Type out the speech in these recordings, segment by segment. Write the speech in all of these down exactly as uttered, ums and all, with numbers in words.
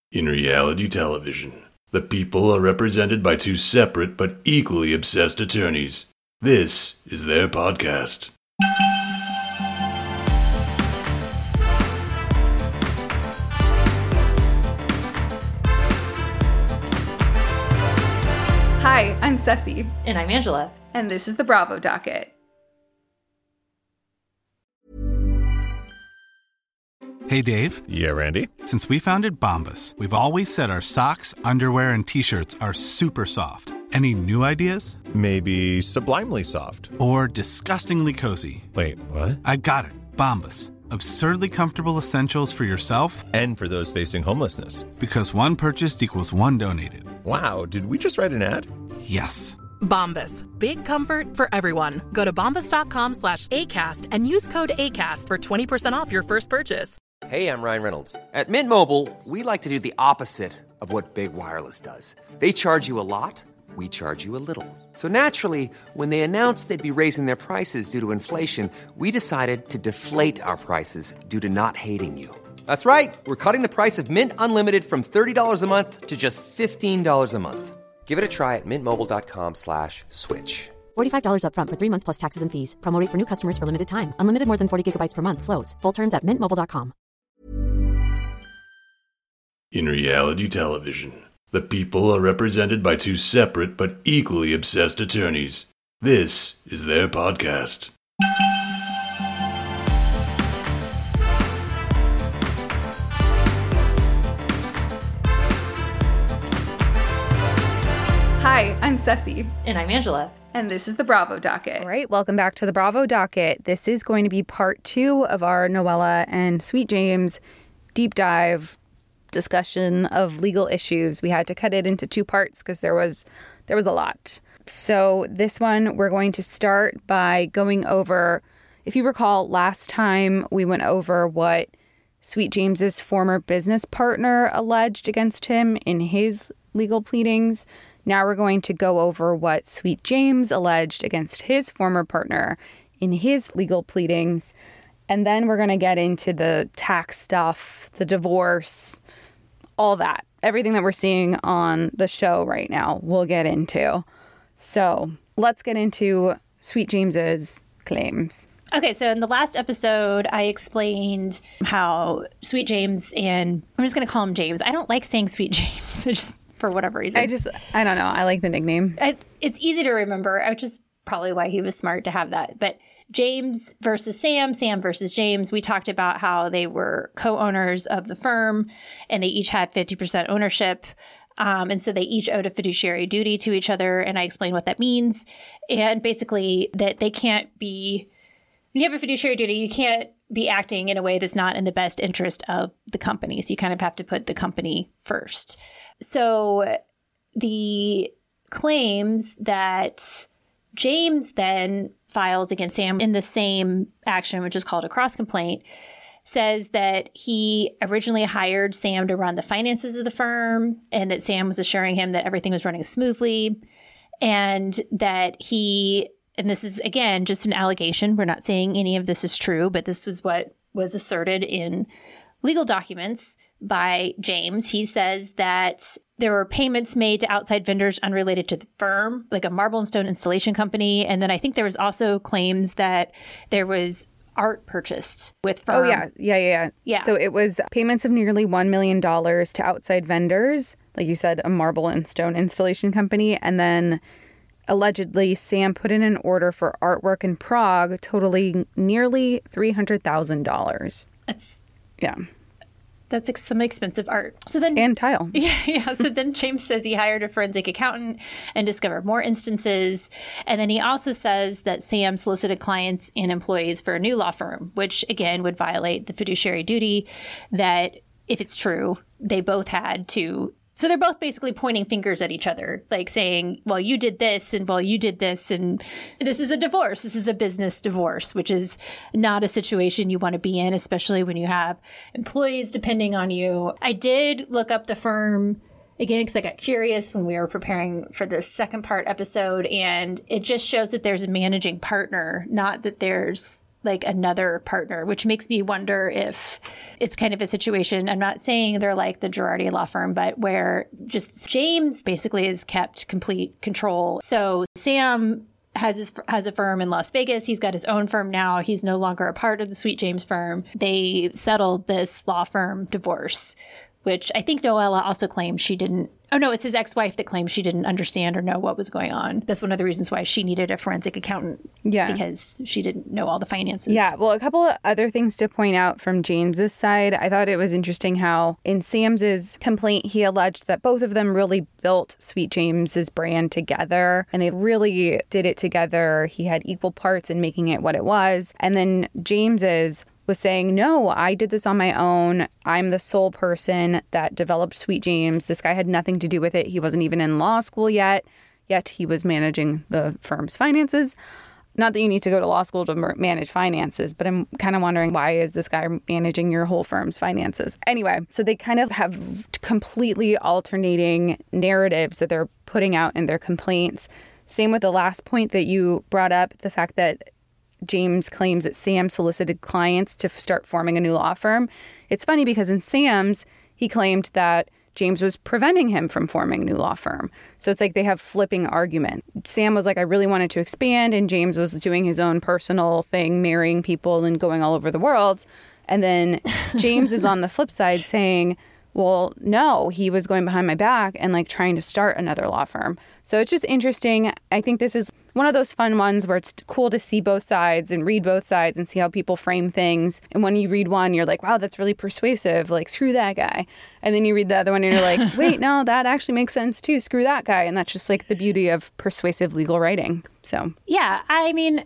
In reality television, the people are represented by two separate but equally obsessed attorneys. This is their podcast. Hi, I'm Ceci. And I'm Angela. And this is the Bravo Docket. Hey, Dave. Yeah, Randy? Since we founded Bombas, we've always said our socks, underwear, and T-shirts are super soft. Any new ideas? Maybe sublimely soft. Or disgustingly cozy. Wait, what? I got it. Bombas. Absurdly comfortable essentials for yourself and for those facing homelessness. Because one purchased equals one donated. Wow, did we just write an ad? Yes. Bombas. Big comfort for everyone. Go to bombas.com slash ACAST and use code ACAST for twenty percent off your first purchase. Hey, I'm Ryan Reynolds. At Mint Mobile, we like to do the opposite of what Big Wireless does. They charge you a lot, we charge you a little. So naturally, when they announced they'd be raising their prices due to inflation, we decided to deflate our prices due to not hating you. That's right. We're cutting the price of Mint Unlimited from thirty dollars a month to just fifteen dollars a month. Give it a try at mintmobile.com slash switch. forty-five dollars up front for three months plus taxes and fees. Promo rate for new customers for limited time. Unlimited more than forty gigabytes per month. Slows full terms at mint mobile dot com. In reality television, the people are represented by two separate but equally obsessed attorneys. This is their podcast. Hi, I'm Ceci. And I'm Angela. And this is the Bravo Docket. All right, welcome back to the Bravo Docket. This is going to be part two of our Noella and Sweet James deep dive discussion of legal issues. We had to cut it into two parts because there was there was a lot. So this one, we're going to start by going over, if you recall, last time we went over what Sweet James's former business partner alleged against him in his legal pleadings. Now we're going to go over what Sweet James alleged against his former partner in his legal pleadings. And then we're going to get into the tax stuff, the divorce, all that. Everything that we're seeing on the show right now, we'll get into. So let's get into Sweet James's claims. Okay, so in the last episode, I explained how Sweet James and I'm just going to call him James. I don't like saying Sweet James just for whatever reason. I just, I don't know. I like the nickname. I, it's easy to remember, which is probably why he was smart to have that. But James versus Sam, Sam versus James. We talked about how they were co-owners of the firm and they each had fifty percent ownership. Um, and so they each owed a fiduciary duty to each other. And I explained what that means. And basically that they can't be, when you have a fiduciary duty, you can't be acting in a way that's not in the best interest of the company. So you kind of have to put the company first. So the claims that James then files against Sam in the same action, which is called a cross complaint, says that he originally hired Sam to run the finances of the firm and that Sam was assuring him that everything was running smoothly and that he, and this is, again, just an allegation. We're not saying any of this is true, but this was what was asserted in legal documents by James. He says that there were payments made to outside vendors unrelated to the firm, like a marble and stone installation company. And then I think there was also claims that there was art purchased with firm. Oh, yeah. Yeah, yeah, yeah. Yeah. So it was payments of nearly one million dollars to outside vendors, like you said, a marble and stone installation company. And then allegedly, Sam put in an order for artwork in Prague totaling nearly three hundred thousand dollars. That's... Yeah. That's ex- some expensive art. So then, and tile. Yeah, yeah. So then James says he hired a forensic accountant and discovered more instances. And then he also says that Sam solicited clients and employees for a new law firm, which again would violate the fiduciary duty that, if it's true, they both had to. So they're both basically pointing fingers at each other, like saying, well, you did this and well, you did this. And this is a divorce. This is a business divorce, which is not a situation you want to be in, especially when you have employees depending on you. I did look up the firm again because I got curious when we were preparing for this second part episode. And it just shows that there's a managing partner, not that there's like another partner, which makes me wonder if it's kind of a situation. I'm not saying they're like the Girardi law firm, but where just James basically has kept complete control. So Sam has his, has a firm in Las Vegas. He's got his own firm now. He's no longer a part of the Sweet James firm. They settled this law firm divorce, which I think Noella also claimed she didn't. Oh, no, it's his ex-wife that claims she didn't understand or know what was going on. That's one of the reasons why she needed a forensic accountant. Yeah. Because she didn't know all the finances. Yeah. Well, a couple of other things to point out from James's side. I thought it was interesting how in Sam's complaint, he alleged that both of them really built Sweet James's brand together and they really did it together. He had equal parts in making it what it was. And then James's was saying, no, I did this on my own. I'm the sole person that developed Sweet James. This guy had nothing to do with it. He wasn't even in law school yet, yet he was managing the firm's finances. Not that you need to go to law school to manage finances, but I'm kind of wondering, why is this guy managing your whole firm's finances? Anyway, so they kind of have completely alternating narratives that they're putting out in their complaints. Same with the last point that you brought up, the fact that James claims that Sam solicited clients to start forming a new law firm. It's funny because in Sam's, he claimed that James was preventing him from forming a new law firm. So it's like they have flipping argument. Sam was like, I really wanted to expand, and James was doing his own personal thing, marrying people and going all over the world. And then James is on the flip side saying, well, no, he was going behind my back and like trying to start another law firm. So it's just interesting. I think this is one of those fun ones where it's cool to see both sides and read both sides and see how people frame things. And when you read one, you're like, wow, that's really persuasive. Like, screw that guy. And then you read the other one and you're like, wait, no, that actually makes sense too. Screw that guy. And that's just like the beauty of persuasive legal writing. So, yeah, I mean,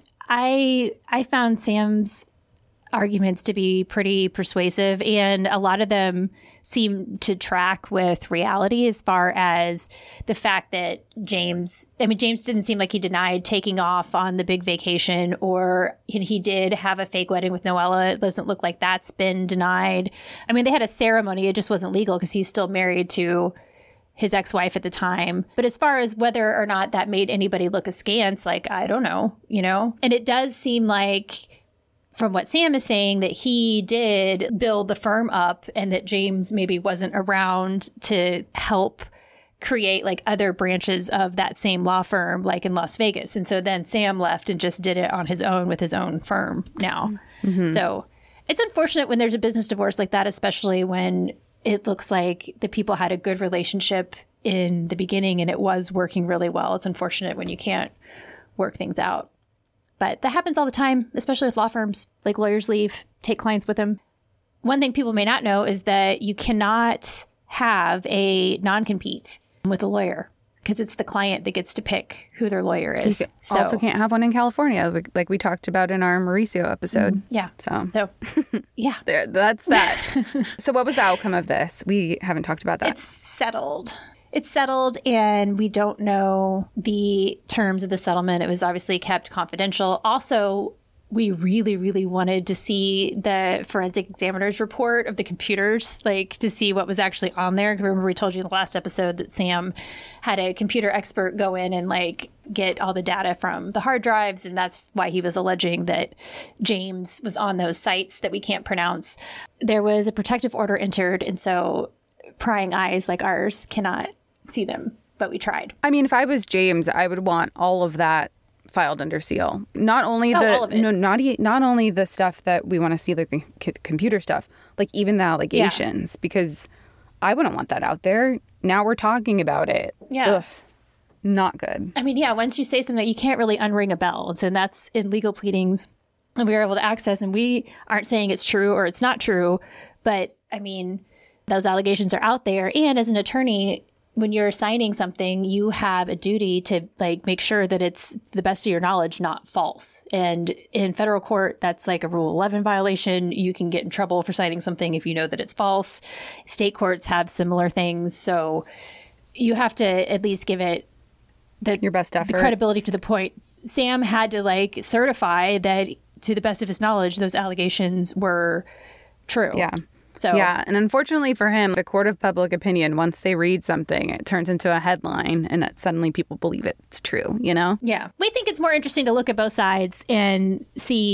I I found Sam's arguments to be pretty persuasive, and a lot of them seem to track with reality as far as the fact that James, I mean, James didn't seem like he denied taking off on the big vacation, or he did have a fake wedding with Noella. It doesn't look like that's been denied. I mean, they had a ceremony. It just wasn't legal because he's still married to his ex-wife at the time. But as far as whether or not that made anybody look askance, like, I don't know, you know? And it does seem like, from what Sam is saying, that he did build the firm up and that James maybe wasn't around to help create like other branches of that same law firm, like in Las Vegas. And so then Sam left and just did it on his own with his own firm now. Mm-hmm. So it's unfortunate when there's a business divorce like that, especially when it looks like the people had a good relationship in the beginning and it was working really well. It's unfortunate when you can't work things out. But that happens all the time, especially with law firms. Like, lawyers leave, take clients with them. One thing people may not know is that you cannot have a non-compete with a lawyer because it's the client that gets to pick who their lawyer is. You so, also can't have one in California, like we talked about in our Mauricio episode. Mm, yeah. So, so yeah. There, that's that. So what was the outcome of this? We haven't talked about that. It's settled. It's settled, and we don't know the terms of the settlement. It was obviously kept confidential. Also, we really, really wanted to see the forensic examiner's report of the computers, like to see what was actually on there. Remember, we told you in the last episode that Sam had a computer expert go in and like get all the data from the hard drives, and that's why he was alleging that James was on those sites that we can't pronounce. There was a protective order entered, and so prying eyes like ours cannot see them, but we tried. I mean, if I was James, I would want all of that filed under seal. Not only oh, the all of it. no, not e- not only the stuff that we want to see, like the c- computer stuff, like even the allegations, yeah. Because I wouldn't want that out there. Now we're talking about it. Yeah. Ugh, not good. I mean, yeah, once you say something, you can't really unring a bell. And so that's in legal pleadings and we were able to access, and we aren't saying it's true or it's not true, but I mean, those allegations are out there. And as an attorney, when you're signing something, you have a duty to like make sure that it's to the best of your knowledge, not false. And in federal court, that's like a Rule eleven violation. You can get in trouble for signing something if you know that it's false. State courts have similar things. So you have to at least give it the, your best effort, the credibility to the point. Sam had to like certify that to the best of his knowledge, those allegations were true. Yeah. So yeah, and unfortunately for him, the court of public opinion, once they read something, it turns into a headline and it, suddenly people believe it's true, you know? Yeah. We think it's more interesting to look at both sides and see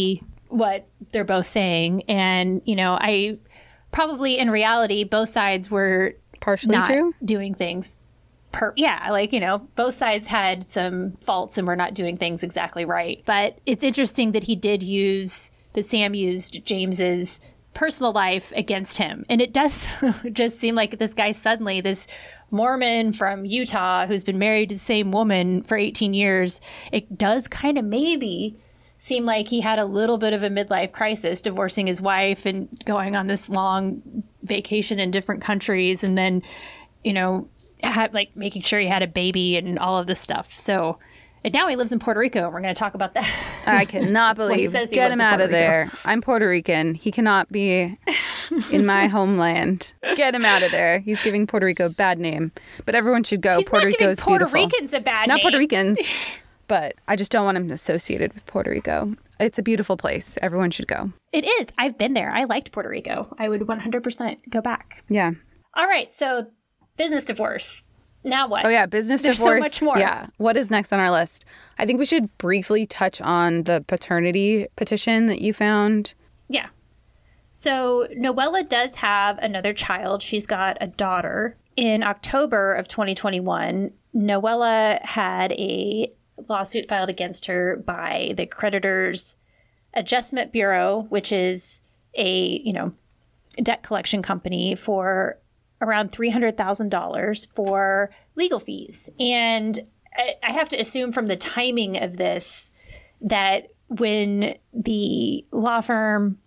what they're both saying. And, you know, I probably in reality, both sides were partially not true doing things. Per- yeah, like, you know, both sides had some faults and were not doing things exactly right. But it's interesting that he did use, that Sam used James's personal life against him. And it does just seem like this guy suddenly, this Mormon from Utah who's been married to the same woman for eighteen years, it does kind of maybe seem like he had a little bit of a midlife crisis, divorcing his wife and going on this long vacation in different countries, and then, you know, had, like making sure he had a baby and all of this stuff. So, and now he lives in Puerto Rico, and we're going to talk about that. I cannot believe. Well, Get him out of there. I'm Puerto Rican. He cannot be in my homeland. Get him out of there. He's giving Puerto Rico a bad name. But everyone should go. He's Puerto not Rico giving is Puerto beautiful. Ricans a bad Not name. Puerto Ricans. But I just don't want him associated with Puerto Rico. It's a beautiful place. Everyone should go. It is. I've been there. I liked Puerto Rico. I would one hundred percent go back. Yeah. All right. So business divorce. Now what? Oh, yeah. Business There's divorce. so much more. Yeah. What is next on our list? I think we should briefly touch on the paternity petition that you found. Yeah. So Noella does have another child. She's got a daughter. In October of twenty twenty-one, Noella had a lawsuit filed against her by the Creditors Adjustment Bureau, which is a, you know, debt collection company, for around three hundred thousand dollars for legal fees. And I, I have to assume from the timing of this that when the law firm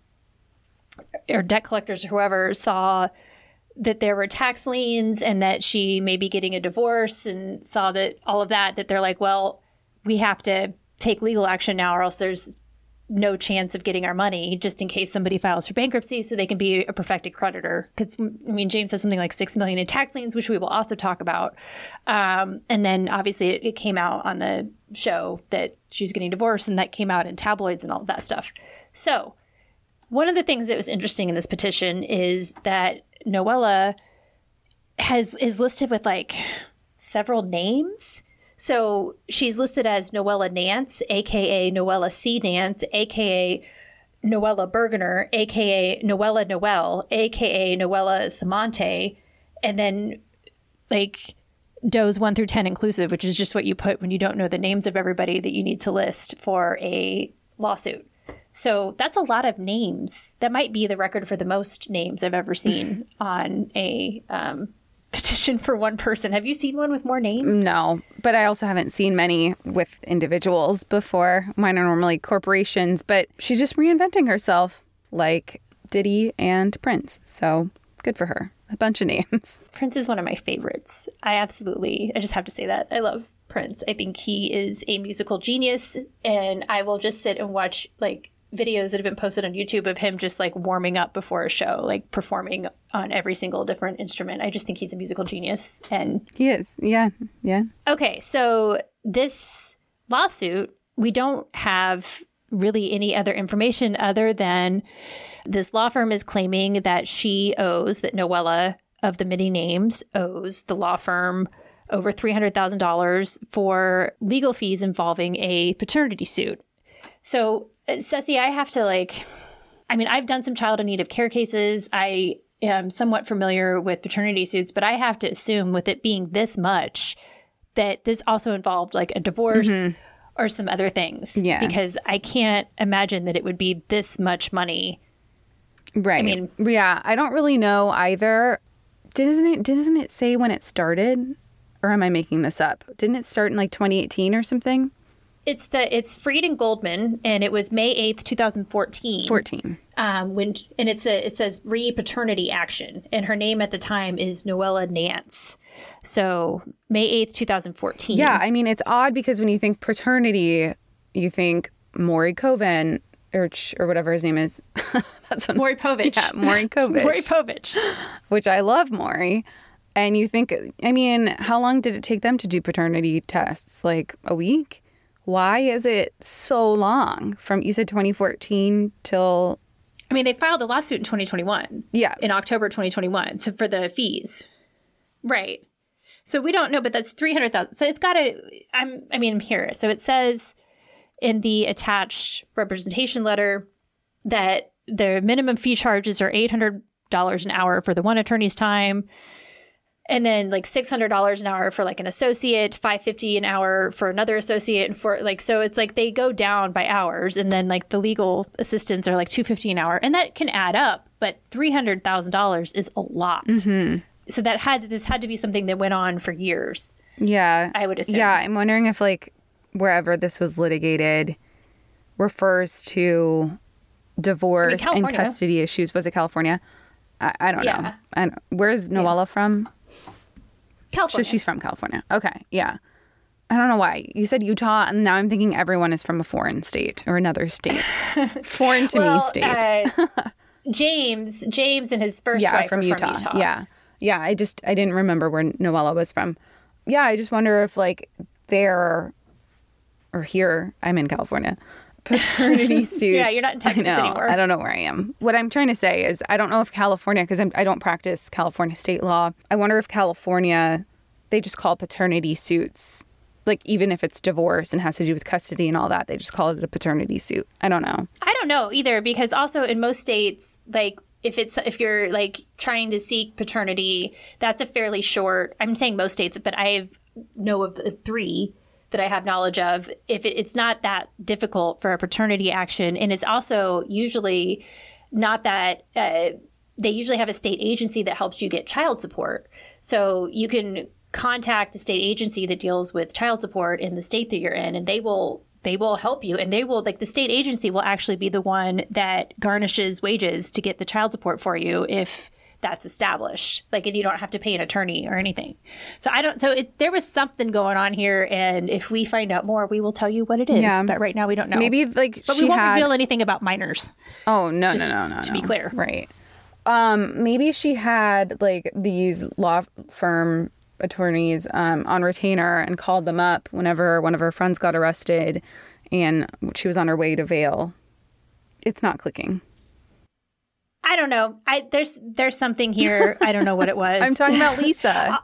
or debt collectors or whoever saw that there were tax liens and that she may be getting a divorce and saw that all of that, that they're like, well, we have to take legal action now or else there's no chance of getting our money, just in case somebody files for bankruptcy so they can be a perfected creditor. Because, I mean, James has something like six million dollars in tax liens, which we will also talk about. Um, and then obviously it, it came out on the show that she's getting divorced, and that came out in tabloids and all of that stuff. So one of the things that was interesting in this petition is that Noella has is listed with like several names. So she's listed as Noella Nance, a k a. Noella C. Nance, a k a. Noella Bergener, a k a. Noella Noel, a k a. Noella Samante, and then like does one through ten inclusive, which is just what you put when you don't know the names of everybody that you need to list for a lawsuit. So that's a lot of names. That might be the record for the most names I've ever seen on a um, petition for one person. Have you seen one with more names? No, but I also haven't seen many with individuals before. Mine are normally corporations, but she's just reinventing herself like Diddy and Prince. So good for her. A bunch of names. Prince is one of my favorites. I absolutely, I just have to say that. I love Prince. I think he is a musical genius, and I will just sit and watch like videos that have been posted on YouTube of him just like warming up before a show, like performing on every single different instrument. I just think he's a musical genius. And he is. Yeah. Yeah. Okay. So this lawsuit, we don't have really any other information other than this law firm is claiming that she owes, that Noella of the many names owes the law firm over three hundred thousand dollars for legal fees involving a paternity suit. So, Ceci, I have to like, I mean, I've done some child in need of care cases. I am somewhat familiar with paternity suits, but I have to assume with it being this much that this also involved like a divorce mm-hmm. or some other things. Yeah. Because I can't imagine that it would be this much money. Right. I mean, yeah, I don't really know either. Doesn't it, doesn't it say when it started? Or am I making this up? Didn't it start in like twenty eighteen or something? It's the it's Freed and Goldman, and it was May eighth, twenty fourteen. fourteen. Um, when and it's a it says re-paternity action, and her name at the time is Noella Nance. So May eighth, twenty fourteen. Yeah, I mean it's odd because when you think paternity, you think Maury Coven or or whatever his name is. That's what, Maury Povich. Yeah, Maury Povich. Maury Povich. Which I love Maury. And you think, I mean, how long did it take them to do paternity tests? Like a week? Why is it so long? From, you said twenty fourteen till... I mean, they filed a lawsuit in twenty twenty-one. Yeah. In October twenty twenty-one. So for the fees. Right. So we don't know, but that's three hundred thousand dollars. So it's got to, I'm, I mean, here. So it says in the attached representation letter that the minimum fee charges are eight hundred dollars an hour for the one attorney's time. And then like six hundred dollars an hour for like an associate, five hundred fifty dollars an hour for another associate. And for like, so it's like they go down by hours. And then like the legal assistants are like two hundred fifty dollars an hour. And that can add up. But three hundred thousand dollars is a lot. Mm-hmm. So that had, this had to be something that went on for years. Yeah. I would assume. Yeah. I'm wondering if like wherever this was litigated refers to divorce I mean, and custody issues. Was it California? I, I don't Yeah. know. And where's Noella yeah. from? California. So she's from California. Okay. Yeah. I don't know why. You said Utah, and now I'm thinking everyone is from a foreign state or another state. Foreign to well, me state. uh, James, James and his first yeah, wife from were Utah. from Utah. Yeah. Yeah. I just, I didn't remember where Noella was from. Yeah. I just wonder if like there or here, I'm in California, paternity suits. Yeah, you're not in Texas I know, anymore. I don't know where I am. What I'm trying to say is I don't know if California, because I don't practice California state law. I wonder if California, they just call paternity suits, like even if it's divorce and has to do with custody and all that, they just call it a paternity suit. I don't know. I don't know either, because also in most states, like if it's if you're like trying to seek paternity, that's a fairly short, I'm saying most states, but I know of three that I have knowledge of, if it, it's not that difficult for a paternity action. And it's also usually not that, uh, they usually have a state agency that helps you get child support. So you can contact the state agency that deals with child support in the state that you're in, and they will they will help you. And they will, like the state agency will actually be the one that garnishes wages to get the child support for you if that's established, like, and you don't have to pay an attorney or anything. So I don't, so it, there was something going on here. And if we find out more, we will tell you what it is. Yeah. But right now we don't know. Maybe like but she we won't had... reveal anything about minors. Oh, no, Just no, no, no. To no. be clear. Right. Um, maybe she had like these law firm attorneys um, on retainer and called them up whenever one of her friends got arrested and she was on her way to Vail. It's not clicking. I don't know. I there's there's something here. I don't know what it was. I'm talking about Lisa.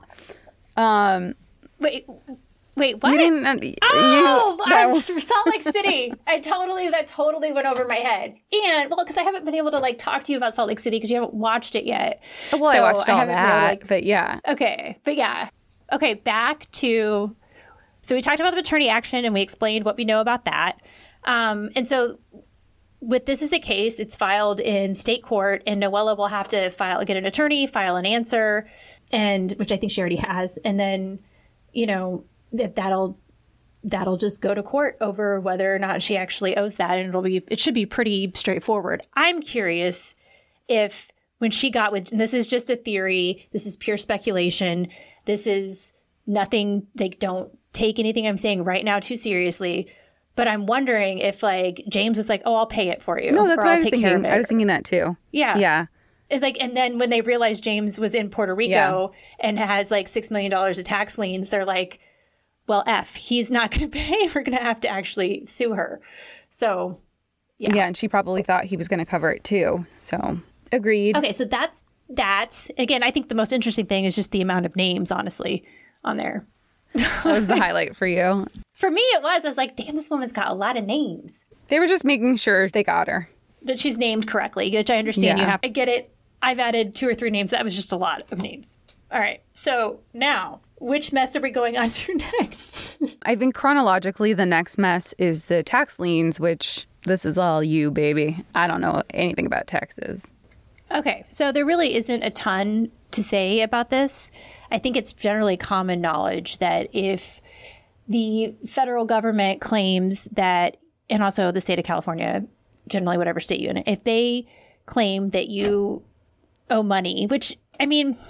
um, wait, wait, what? You didn't. Uh, you, oh, that was... Salt Lake City. I totally that totally went over my head. And well, because I haven't been able to like talk to you about Salt Lake City because you haven't watched it yet. Well, so I watched all I that, really, like... but yeah. Okay, but yeah. Okay, back to. So we talked about the paternity action and we explained what we know about that. Um, and so. With this as a case, it's filed in state court, and Noella will have to file, get an attorney, file an answer, and which I think she already has, and then, you know, that that'll that'll just go to court over whether or not she actually owes that, and it'll be it should be pretty straightforward. I'm curious if when she got with this is just a theory, this is pure speculation, this is nothing. Like, don't take anything I'm saying right now too seriously. But I'm wondering if, like, James was like, oh, I'll pay it for you. No, that's or what I'll I was take thinking. care of it. I was thinking that too. Yeah. Yeah. It's like, and then when they realized James was in Puerto Rico yeah. and has, like, six million dollars of tax liens, they're like, well, F, he's not going to pay. We're going to have to actually sue her. So, yeah. Yeah, and she probably thought he was going to cover it, too. So, agreed. Okay, so that's that. Again, I think the most interesting thing is just the amount of names, honestly, on there. That was the highlight for you. For me, it was. I was like, damn, this woman's got a lot of names. They were just making sure they got her. That she's named correctly, which I understand yeah. you have. I get it. I've added two or three names. That was just a lot of names. All right. So now, which mess are we going on to next? I think chronologically, the next mess is the tax liens, which this is all you, baby. I don't know anything about taxes. Okay. So there really isn't a ton to say about this. I think it's generally common knowledge that if the federal government claims that, and also the state of California, generally whatever state you're in, if they claim that you owe money, which, I mean,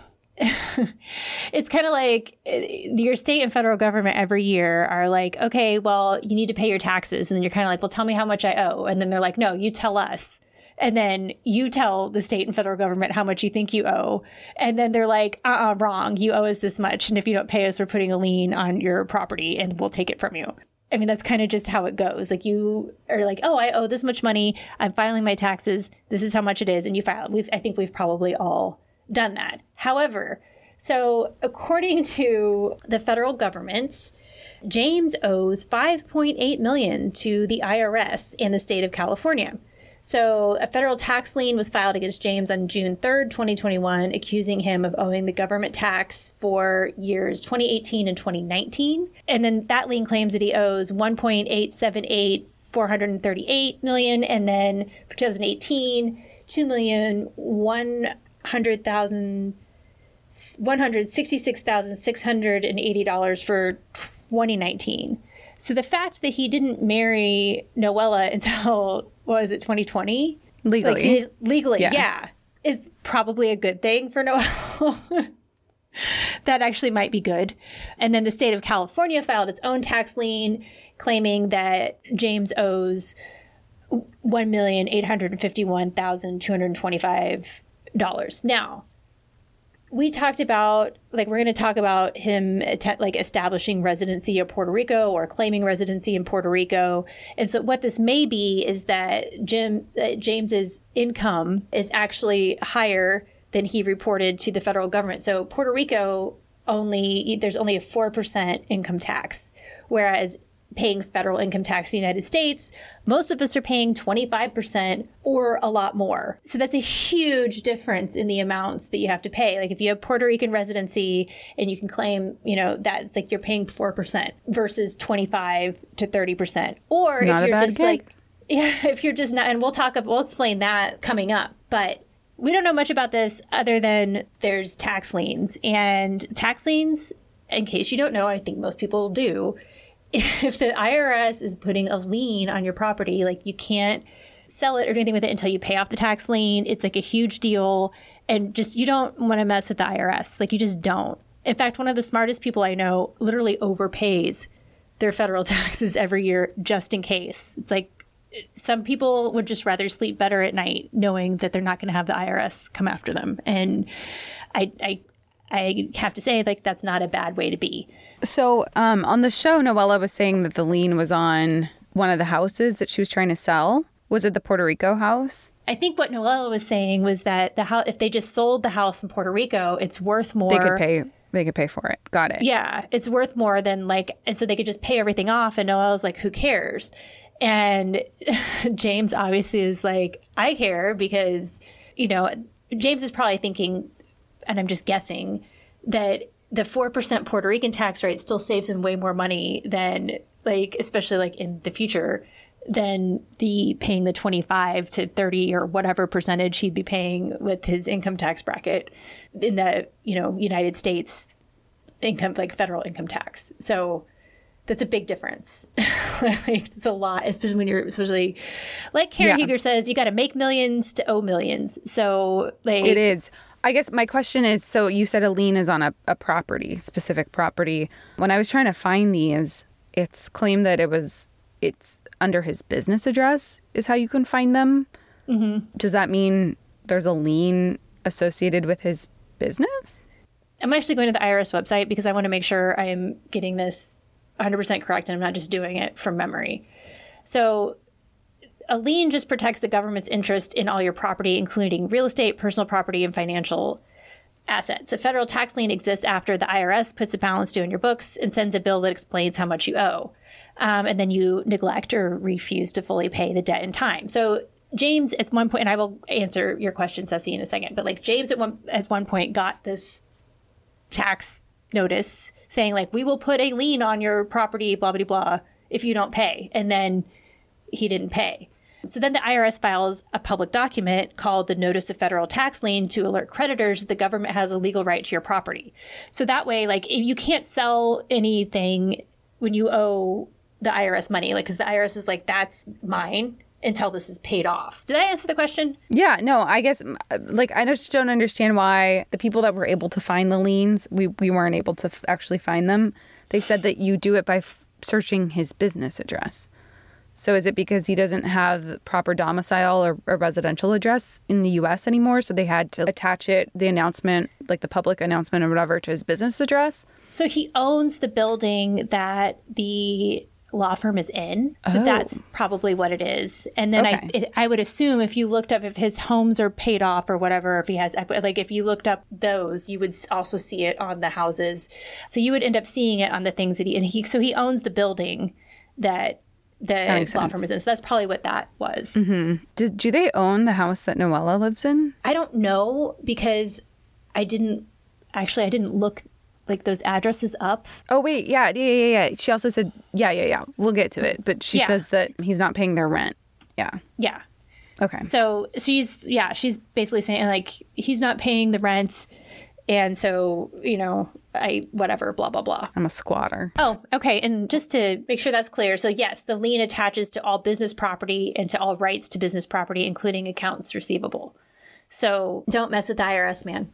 it's kind of like your state and federal government every year are like, okay, well, you need to pay your taxes. And then you're kind of like, well, tell me how much I owe. And then they're like, no, you tell us. And then you tell the state and federal government how much you think you owe. And then they're like, uh-uh, wrong. You owe us this much. And if you don't pay us, we're putting a lien on your property and we'll take it from you. I mean, that's kind of just how it goes. Like, you are like, oh, I owe this much money. I'm filing my taxes. This is how much it is. And you file it. We've, I think we've probably all done that. However, so according to the federal government, James owes five point eight million dollars to the I R S in the state of California. So a federal tax lien was filed against James on June third, twenty twenty-one, accusing him of owing the government tax for years twenty eighteen and twenty nineteen. And then that lien claims that he owes one point eight seven eight four hundred thirty-eight million dollars, and then for two thousand eighteen, two million one hundred thousand one hundred sixty-six thousand six hundred eighty dollars for twenty nineteen. So the fact that he didn't marry Noella until, what was it, twenty twenty? Legally. Like he, legally, yeah. yeah. Is probably a good thing for Noella. That actually might be good. And then the state of California filed its own tax lien, claiming that James owes one million eight hundred fifty-one thousand two hundred twenty-five dollars. Now, we talked about, like, we're going to talk about him, like, establishing residency of Puerto Rico or claiming residency in Puerto Rico. And so what this may be is that Jim, uh, James's income is actually higher than he reported to the federal government. So Puerto Rico only, there's only a four percent income tax, whereas paying federal income tax in the United States, most of us are paying twenty-five percent or a lot more. So that's a huge difference in the amounts that you have to pay. Like if you have Puerto Rican residency and you can claim, you know, that's like you're paying four percent versus twenty-five to thirty percent. Or not if you're a bad just gig. like, yeah, if you're just not, and we'll talk, we'll explain that coming up. But we don't know much about this other than there's tax liens. And tax liens, in case you don't know, I think most people do, if the I R S is putting a lien on your property, like you can't sell it or do anything with it until you pay off the tax lien. It's like a huge deal. And just, you don't want to mess with the I R S. Like you just don't. In fact, one of the smartest people I know literally overpays their federal taxes every year just in case. It's like some people would just rather sleep better at night knowing that they're not going to have the I R S come after them. And I, I, I have to say, like, that's not a bad way to be. So um, on the show, Noella was saying that the lien was on one of the houses that she was trying to sell. Was it the Puerto Rico house? I think what Noella was saying was that the house, if they just sold the house in Puerto Rico, it's worth more. They could pay. They could pay for it. Got it. Yeah, it's worth more than like, and so they could just pay everything off. And Noella's like, who cares? And James obviously is like, I care because, you know, James is probably thinking, and I'm just guessing, that the four percent Puerto Rican tax rate still saves him way more money than, like, especially like in the future, than the paying the twenty-five to thirty or whatever percentage he'd be paying with his income tax bracket in the, you know, United States income, like federal income tax. So that's a big difference. Like, it's a lot, especially when you're, especially like Karen Yeah. Huger says, you got to make millions to owe millions. So like It is. I guess my question is, so you said a lien is on a, a property, specific property. When I was trying to find these, it's claimed that it was, it's under his business address is how you can find them. Mm-hmm. Does that mean there's a lien associated with his business? I'm actually going to the I R S website because I want to make sure I am getting this one hundred percent correct and I'm not just doing it from memory. So a lien just protects the government's interest in all your property, including real estate, personal property, and financial assets. A federal tax lien exists after the I R S puts a balance due in your books and sends a bill that explains how much you owe. Um, and then you neglect or refuse to fully pay the debt in time. So James, at one point, and I will answer your question, Ceci, in a second, but like James at one at one point got this tax notice saying like, we will put a lien on your property, blah, blah, blah, if you don't pay. And then he didn't pay. So then the I R S files a public document called the Notice of Federal Tax Lien to alert creditors that the government has a legal right to your property. So that way, like, you can't sell anything when you owe the I R S money, like, because the I R S is like, that's mine until this is paid off. Did I answer the question? Yeah, no, I guess, like, I just don't understand why the people that were able to find the liens, we, we weren't able to f- actually find them. They said that you do it by f- searching his business address. So is it because he doesn't have proper domicile or a residential address in the U S anymore? So they had to attach it, the announcement, like the public announcement or whatever, to his business address? So he owns the building that the law firm is in. So Oh. that's probably what it is. And then Okay. I it, I would assume if you looked up if his homes are paid off or whatever, if he has equity, like if you looked up those, you would s- also see it on the houses. So you would end up seeing it on the things that he, and he, so he owns the building that the law firm is in. So that's probably what that was. Mm-hmm. Do, do they own the house that Noella lives in? I don't know because I didn't, actually, I didn't look like those addresses up. Oh, wait. Yeah. Yeah, yeah, yeah. She also said, yeah, yeah, yeah. We'll get to it. But she yeah. says that he's not paying their rent. Yeah. Yeah. Okay. So she's, yeah, she's basically saying like, he's not paying the rent. And so, you know, I, whatever, blah, blah, blah. I'm a squatter. Oh, okay. And just to make sure that's clear. So yes, the lien attaches to all business property and to all rights to business property, including accounts receivable. So don't mess with the I R S, man.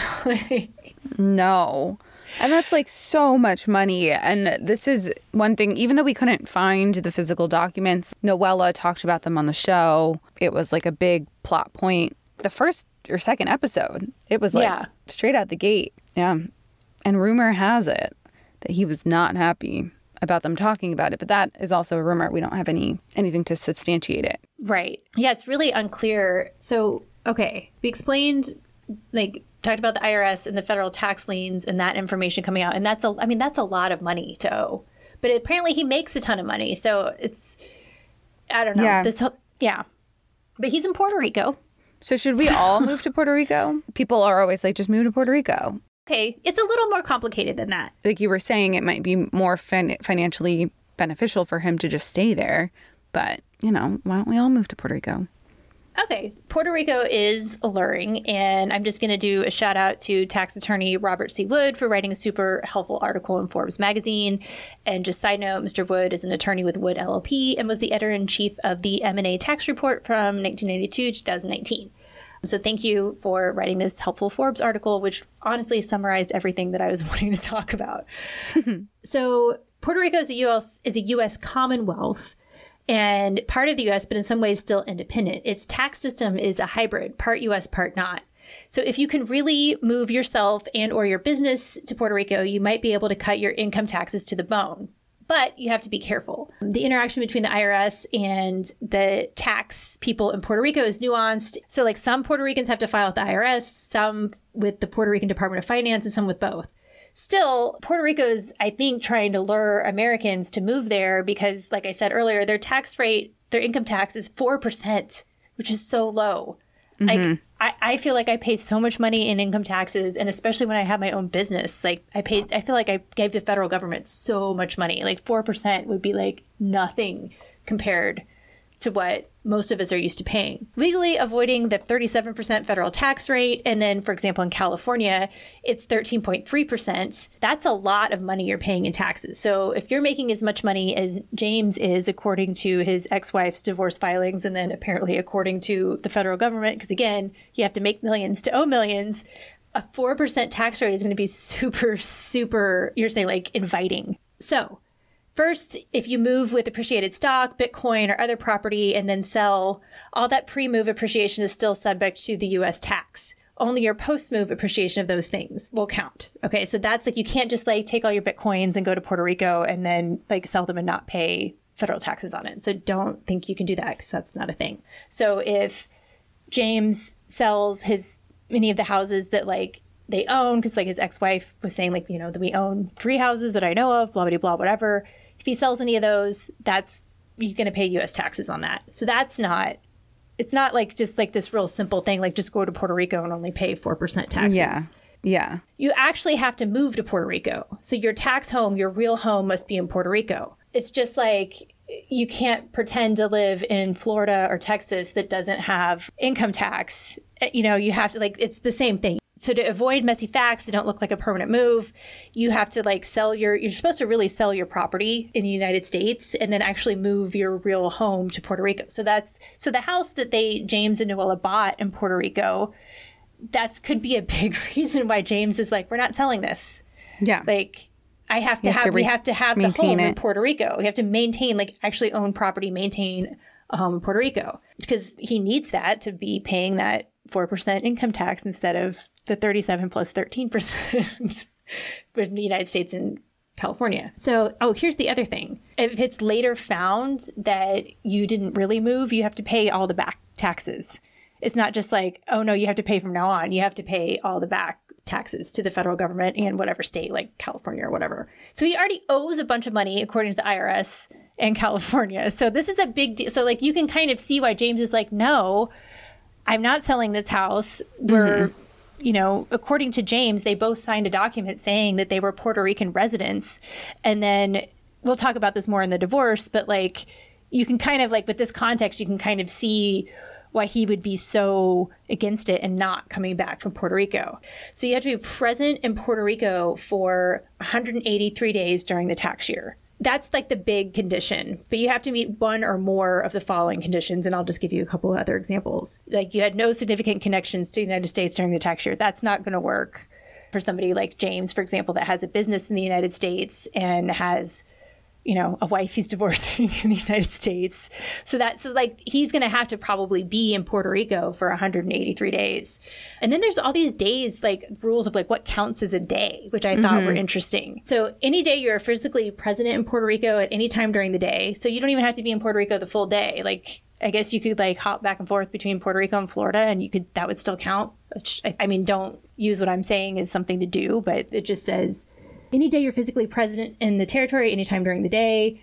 No. And that's like so much money. And this is one thing, even though we couldn't find the physical documents, Noella talked about them on the show. It was like a big plot point. The first or second episode, it was like yeah. straight out the gate. Yeah. And rumor has it that he was not happy about them talking about it. But that is also a rumor. We don't have any anything to substantiate it. Right. Yeah, it's really unclear. So, okay, we explained, like, talked about the I R S and the federal tax liens and that information coming out. And that's, a, I mean, that's a lot of money to owe. But apparently he makes a ton of money. So it's, I don't know. Yeah. This, yeah. But he's in Puerto Rico. So should we all move to Puerto Rico? People are always like, just move to Puerto Rico. Okay, it's a little more complicated than that. Like you were saying, it might be more fin- financially beneficial for him to just stay there. But, you know, why don't we all move to Puerto Rico? Okay, Puerto Rico is alluring, and I'm just going to do a shout out to tax attorney Robert C. Wood for writing a super helpful article in Forbes magazine. And just side note, Mister Wood is an attorney with Wood L L P and was the editor-in-chief of the M and A tax report from nineteen ninety-two to two thousand nineteen. So thank you for writing this helpful Forbes article, which honestly summarized everything that I was wanting to talk about. So Puerto Rico is a U S is a U S Commonwealth and part of the U S, but in some ways still independent. Its tax system is a hybrid, part U S, part not. So if you can really move yourself and or your business to Puerto Rico, you might be able to cut your income taxes to the bone. But you have to be careful. The interaction between the I R S and the tax people in Puerto Rico is nuanced. So like some Puerto Ricans have to file with the I R S, some with the Puerto Rican Department of Finance, and some with both. Still, Puerto Rico is, I think, trying to lure Americans to move there because, like I said earlier, their tax rate, their income tax is four percent, which is so low. Mm-hmm. Like, I, I feel like I pay so much money in income taxes, and especially when I have my own business, like I paid, I feel like I gave the federal government so much money. Like four percent would be like nothing compared to what most of us are used to paying. Legally avoiding the thirty-seven percent federal tax rate. And then, for example, in California, it's thirteen point three percent. That's a lot of money you're paying in taxes. So if you're making as much money as James is, according to his ex-wife's divorce filings, and then apparently according to the federal government, because again, you have to make millions to owe millions, a four percent tax rate is going to be super, super, you're saying like inviting. So first, if you move with appreciated stock, Bitcoin, or other property and then sell, all that pre-move appreciation is still subject to the U S tax. Only your post-move appreciation of those things will count. Okay, so that's like you can't just like take all your Bitcoins and go to Puerto Rico and then like sell them and not pay federal taxes on it. So don't think you can do that because that's not a thing. So if James sells his any of the houses that like they own, because like his ex-wife was saying like, you know, that we own three houses that I know of, blah, blah, blah, whatever. If he sells any of those, that's, you're going to pay U S taxes on that. So that's not, it's not like just like this real simple thing, like just go to Puerto Rico and only pay four percent taxes. Yeah. Yeah. You actually have to move to Puerto Rico. So your tax home, your real home must be in Puerto Rico. It's just like you can't pretend to live in Florida or Texas that doesn't have income tax. You know, you have to like, it's the same thing. So to avoid messy facts that don't look like a permanent move, you have to like sell your, you're supposed to really sell your property in the United States and then actually move your real home to Puerto Rico. So that's, so the house that they, James and Noella bought in Puerto Rico, that could be a big reason why James is like, we're not selling this. Yeah. Like I have to have, have to re- we have to have the home it. in Puerto Rico. We have to maintain, like actually own property, maintain a home in Puerto Rico because he needs that to be paying that four percent income tax instead of the thirty-seven plus thirteen percent in the United States and California. So, oh, here's the other thing. If it's later found that you didn't really move, you have to pay all the back taxes. It's not just like, oh, no, you have to pay from now on. You have to pay all the back taxes to the federal government and whatever state, like California or whatever. So he already owes a bunch of money, according to the I R S, and California. So this is a big deal. So like you can kind of see why James is like, no, I'm not selling this house. We're, mm-hmm. you know, according to James, they both signed a document saying that they were Puerto Rican residents. And then we'll talk about this more in the divorce, but like you can kind of like with this context, you can kind of see why he would be so against it and not coming back from Puerto Rico. So you have to be present in Puerto Rico for one hundred eighty-three days during the tax year. That's like the big condition, but you have to meet one or more of the following conditions. And I'll just give you a couple of other examples. Like you had no significant connections to the United States during the tax year. That's not going to work for somebody like James, for example, that has a business in the United States and has, you know, a wife he's divorcing in the United States. So that's so like he's going to have to probably be in Puerto Rico for one hundred eighty-three days. And then there's all these days, like rules of like what counts as a day, which I mm-hmm. thought were interesting. So any day you're physically present in Puerto Rico at any time during the day. So you don't even have to be in Puerto Rico the full day. Like I guess you could like hop back and forth between Puerto Rico and Florida and you could that would still count. Which I, I mean, don't use what I'm saying as something to do, but it just says any day you're physically present in the territory, anytime during the day,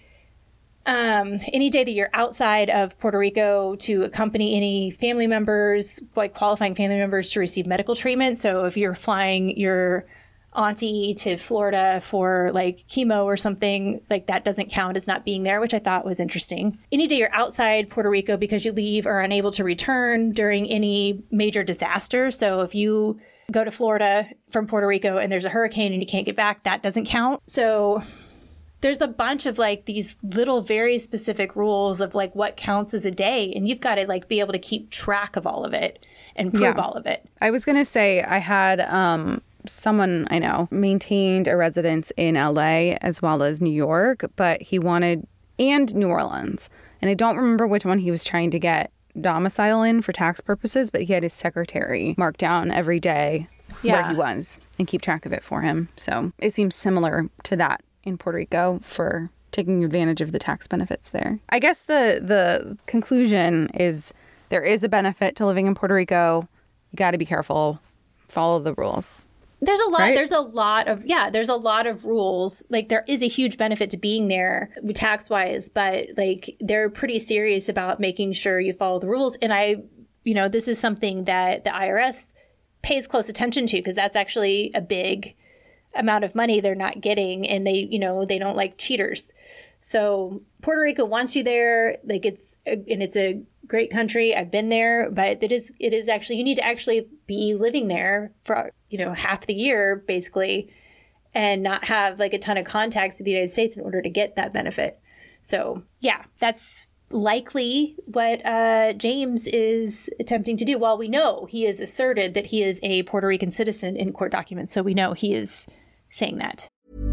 um, any day that you're outside of Puerto Rico to accompany any family members, like qualifying family members to receive medical treatment. So if you're flying your auntie to Florida for like chemo or something, like that doesn't count as not being there, which I thought was interesting. Any day you're outside Puerto Rico because you leave or are unable to return during any major disaster. So if you go to Florida from Puerto Rico and there's a hurricane and you can't get back, that doesn't count. So there's a bunch of like these little very specific rules of like what counts as a day. And you've got to like be able to keep track of all of it and prove yeah. all of it. I was going to say I had um, someone I know maintained a residence in L A as well as New York, but he wanted, and New Orleans. And I don't remember which one he was trying to get domicile in for tax purposes, but he had his secretary mark down every day yeah. where he was and keep track of it for him. So it seems similar to that in Puerto Rico for taking advantage of the tax benefits there. I guess the the conclusion is there is a benefit to living in Puerto Rico. You got to be careful, follow the rules. There's a lot, right? there's a lot of, yeah, there's a lot of rules. Like there is a huge benefit to being there tax wise, but like they're pretty serious about making sure you follow the rules. And I, you know, this is something that the I R S pays close attention to because that's actually a big amount of money they're not getting. And they, you know, they don't like cheaters. So Puerto Rico wants you there. Like it's, and it's a great country. I've been there, but it is, it is actually, you need to actually be living there for, you know, half the year basically, and not have like a ton of contacts with the United States in order to get that benefit. So yeah, that's likely what uh, James is attempting to do. While we know he has asserted that he is a Puerto Rican citizen in court documents. So we know he is saying that.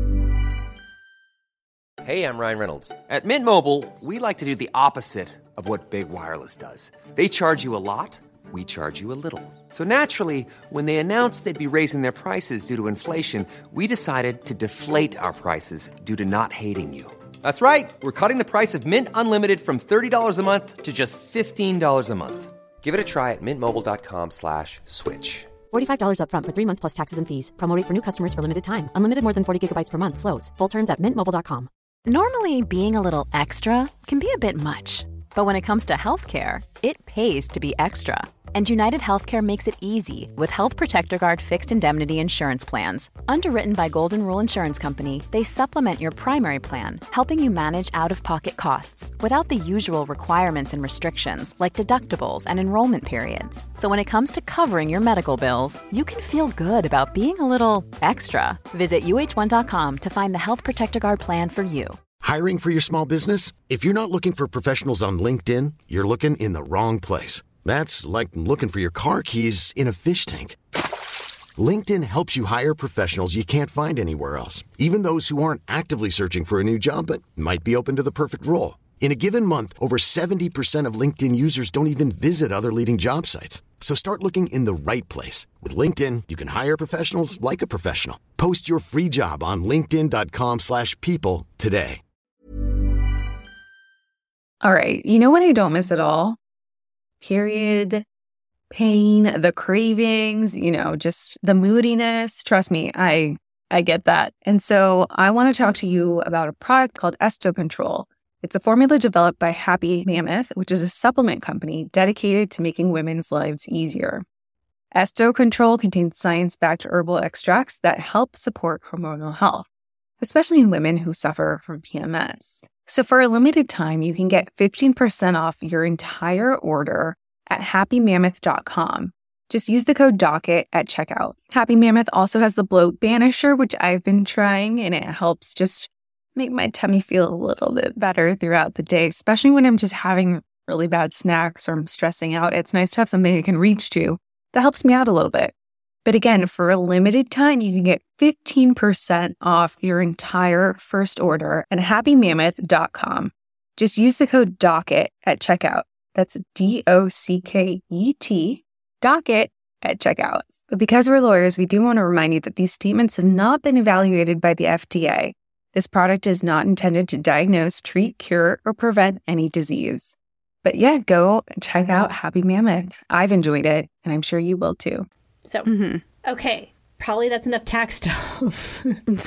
Hey, I'm Ryan Reynolds. At Mint Mobile, we like to do the opposite of what Big Wireless does. They charge you a lot, we charge you a little. So naturally, when they announced they'd be raising their prices due to inflation, we decided to deflate our prices due to not hating you. That's right. We're cutting the price of Mint Unlimited from thirty dollars a month to just fifteen dollars a month. Give it a try at mintmobile.com slash switch. forty-five dollars up front for three months plus taxes and fees. Promo rate for new customers for limited time. Unlimited more than forty gigabytes per month. Slows full terms at mint mobile dot com. Normally, being a little extra can be a bit much. But when it comes to healthcare, it pays to be extra. And United Healthcare makes it easy with Health Protector Guard fixed indemnity insurance plans. Underwritten by Golden Rule Insurance Company, they supplement your primary plan, helping you manage out-of-pocket costs without the usual requirements and restrictions like deductibles and enrollment periods. So when it comes to covering your medical bills, you can feel good about being a little extra. Visit U H one dot com to find the Health Protector Guard plan for you. Hiring for your small business? If you're not looking for professionals on LinkedIn, you're looking in the wrong place. That's like looking for your car keys in a fish tank. LinkedIn helps you hire professionals you can't find anywhere else, even those who aren't actively searching for a new job but might be open to the perfect role. In a given month, over seventy percent of LinkedIn users don't even visit other leading job sites. So start looking in the right place. With LinkedIn, you can hire professionals like a professional. Post your free job on linkedin.com slash people today. All right. You know what I don't miss at all? Period, pain, the cravings, you know, just the moodiness. Trust me, I I get that. And so I want to talk to you about a product called Esto Control. It's a formula developed by Happy Mammoth, which is a supplement company dedicated to making women's lives easier. Esto Control contains science-backed herbal extracts that help support hormonal health, especially in women who suffer from P M S. So for a limited time, you can get fifteen percent off your entire order at happy mammoth dot com. Just use the code DOCKET at checkout. Happy Mammoth also has the Bloat Banisher, which I've been trying, and it helps just make my tummy feel a little bit better throughout the day, especially when I'm just having really bad snacks or I'm stressing out. It's nice to have something I can reach to that helps me out a little bit. But again, for a limited time, you can get fifteen percent off your entire first order at happy mammoth dot com. Just use the code DOCKET at checkout. That's D O C K E T, DOCKET at checkout. But because we're lawyers, we do want to remind you that these statements have not been evaluated by the F D A. This product is not intended to diagnose, treat, cure, or prevent any disease. But yeah, go check out Happy Mammoth. I've enjoyed it, and I'm sure you will too. So, Mm-hmm. okay, probably that's enough tax stuff.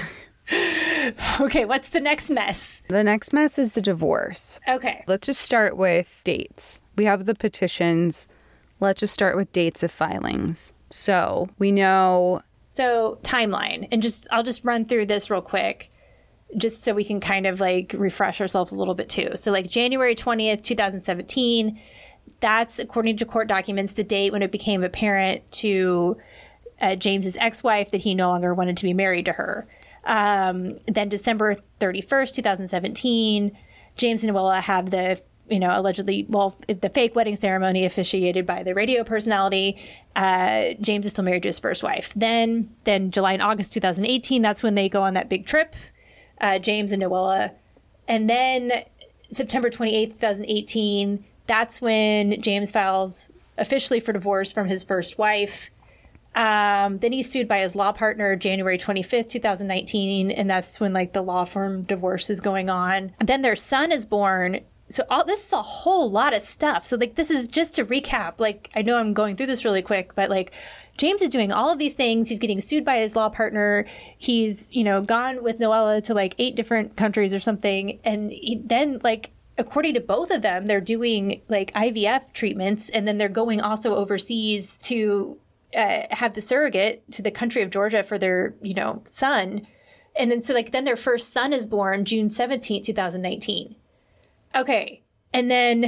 Okay, what's the next mess? The next mess is the divorce. Okay. Let's just start with dates. We have the petitions. Let's just start with dates of filings. So we know. So timeline, and just I'll just run through this real quick, just so we can kind of like refresh ourselves a little bit too. So like January twentieth, twenty seventeen, that's according to court documents, the date when it became apparent to uh, James's ex-wife that he no longer wanted to be married to her. Um, then December thirty-first, twenty seventeen, James and Noella have the, you know, allegedly, well, the fake wedding ceremony officiated by the radio personality. Uh, James is still married to his first wife. Then, then July and August twenty eighteen, that's when they go on that big trip, uh, James and Noella. And then September twenty-eighth, twenty eighteen, that's when James files officially for divorce from his first wife. Um, then he's sued by his law partner January twenty-fifth, twenty nineteen, and that's when like the law firm divorce is going on. And then their son is born. So all this is a whole lot of stuff. So like this is just to recap. Like I know I'm going through this really quick, but like James is doing all of these things. He's getting sued by his law partner. He's, you know, gone with Noella to like eight different countries or something. And he, then like according to both of them, they're doing like I V F treatments, and then they're going also overseas to Uh, have the surrogate to the country of Georgia for their, you know, son. And then so like then their first son is born June seventeenth, twenty nineteen. Okay. And then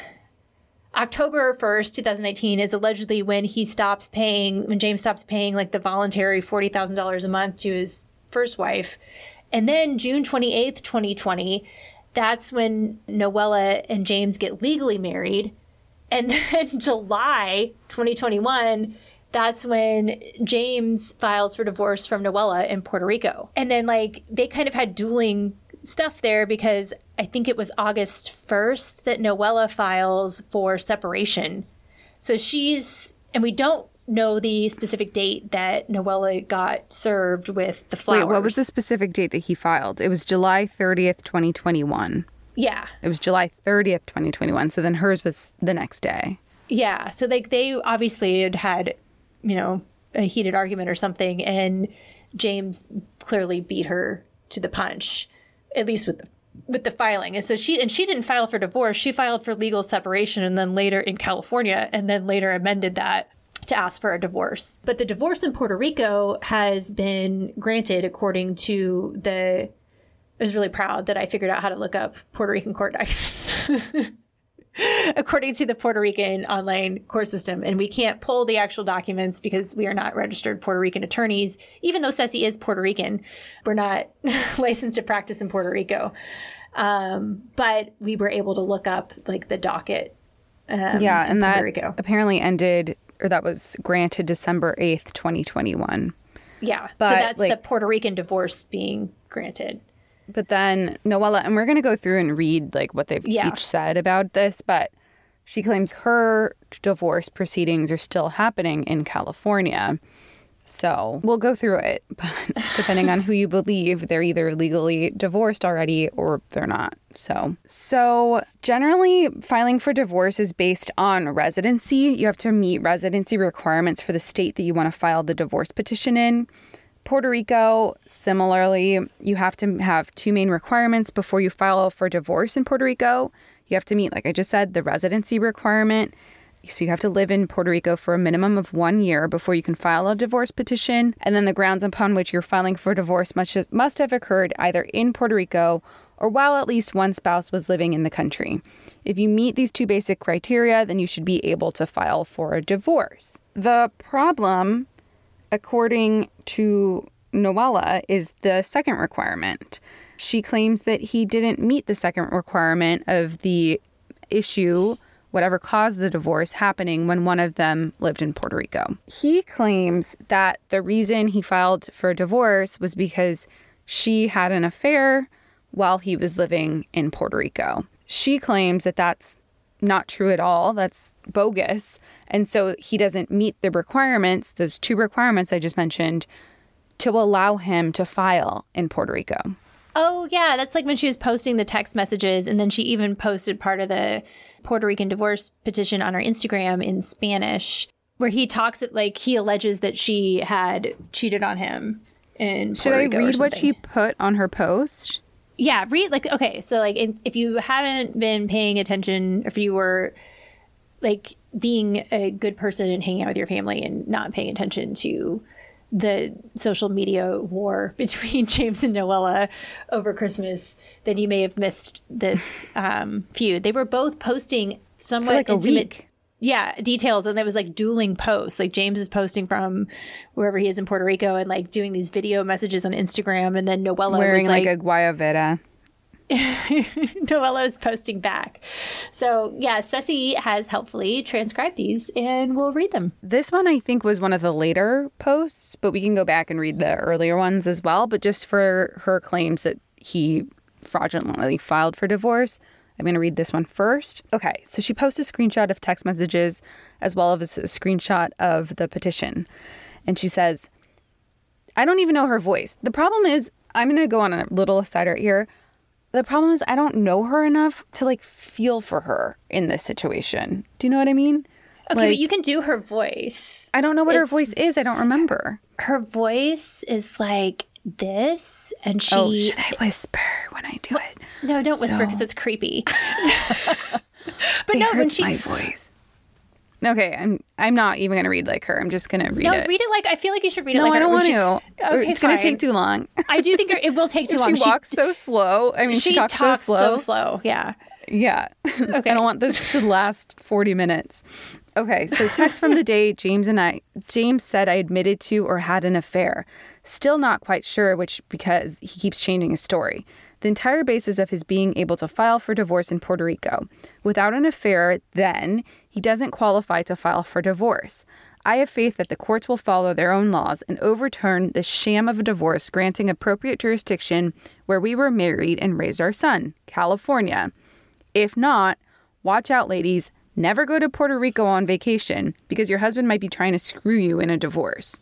October first, twenty nineteen is allegedly when he stops paying, when James stops paying like the voluntary forty thousand dollars a month to his first wife. And then June twenty-eighth, twenty twenty, that's when Noella and James get legally married. And then July twenty twenty-one, that's when James files for divorce from Noella in Puerto Rico. And then, like, they kind of had dueling stuff there because I think it was August first that Noella files for separation. So she's, and we don't know the specific date that Noella got served with the flowers. Wait, what was the specific date that he filed? It was July thirtieth, twenty twenty-one. Yeah. It was July thirtieth, twenty twenty-one. So then hers was the next day. Yeah. So, like, they obviously had had, you know, a heated argument or something, and James clearly beat her to the punch, at least with the, with the filing. And so she, and she didn't file for divorce. She filed for legal separation, and then later in California, and then later amended that to ask for a divorce. But the divorce in Puerto Rico has been granted according to the, I was really proud that I figured out how to look up Puerto Rican court documents. According to the Puerto Rican online court system. And we can't pull the actual documents because we are not registered Puerto Rican attorneys. Even though Ceci is Puerto Rican, we're not licensed to practice in Puerto Rico. Um, but we were able to look up like the docket. Um, yeah, and that Rico. apparently ended, or that was granted December eighth, twenty twenty-one. Yeah, but, so that's like, the Puerto Rican divorce being granted. But then Noella, and we're going to go through and read like what they've yeah. each said about this, but she claims her divorce proceedings are still happening in California. So we'll go through it, but depending on who you believe, they're either legally divorced already or they're not. So, so generally filing for divorce is based on residency. You have to meet residency requirements for the state that you want to file the divorce petition in. Puerto Rico, similarly, you have to have two main requirements before you file for divorce in Puerto Rico. You have to meet, like I just said, the residency requirement. So you have to live in Puerto Rico for a minimum of one year before you can file a divorce petition. And then the grounds upon which you're filing for divorce must, must have occurred either in Puerto Rico or while at least one spouse was living in the country. If you meet these two basic criteria, then you should be able to file for a divorce. The problem, according to Noella, is the second requirement. She claims that he didn't meet the second requirement of the issue, whatever caused the divorce, happening when one of them lived in Puerto Rico. He claims that the reason he filed for divorce was because she had an affair while he was living in Puerto Rico. She claims that that's not true at all. That's bogus. And so he doesn't meet the requirements, those two requirements I just mentioned, to allow him to file in Puerto Rico. Oh, yeah. That's like when she was posting the text messages, and then she even posted part of the Puerto Rican divorce petition on her Instagram in Spanish, where he talks, like, he alleges that she had cheated on him in Puerto Should I Rico read what she put on her post? Yeah, read, like, okay, so, like, if, if you haven't been paying attention, if you were, like, being a good person and hanging out with your family and not paying attention to the social media war between James and Noella over Christmas, then you may have missed this um, feud. They were both posting somewhat For like a intimate, week. yeah, details, and it was like dueling posts. Like James is posting from wherever he is in Puerto Rico and like doing these video messages on Instagram, and then Noella wearing was like, like a guayabera. Noella is posting back. So yeah, Ceci has helpfully transcribed these and we'll read them. This one I think was one of the later posts, but we can go back and read the earlier ones as well. But just for her claims that he fraudulently filed for divorce, I'm going to read this one first. Okay, so she posted a screenshot of text messages as well as a screenshot of the petition. And she says, I don't even know her voice. The problem is, I'm going to go on a little aside right here. The problem is I don't know her enough to like feel for her in this situation. Do you know what I mean? Okay, like, but you can do her voice. I don't know what it's, her voice is. I don't remember. Her voice is like this, and she... Oh, should I whisper when I do it? No, don't whisper because so... it's creepy. But it no, hurts when she... my voice. Okay, I'm I'm not even going to read like her. I'm just going to read no, it. No, read it like... I feel like you should read no, it like I don't her. want she, to. Okay, it's going to take too long. I do think it will take too if long. She, she walks so slow. I mean, she, she talks, talks so slow. so slow. Yeah. Yeah. Okay. I don't want this to last forty minutes. Okay, so text from the day James and I, James said I admitted to or had an affair. Still not quite sure which because he keeps changing his story. The entire basis of his being able to file for divorce in Puerto Rico. Without an affair, then, he doesn't qualify to file for divorce. I have faith that the courts will follow their own laws and overturn the sham of a divorce granting appropriate jurisdiction where we were married and raised our son, California. If not, watch out, ladies. Never go to Puerto Rico on vacation because your husband might be trying to screw you in a divorce.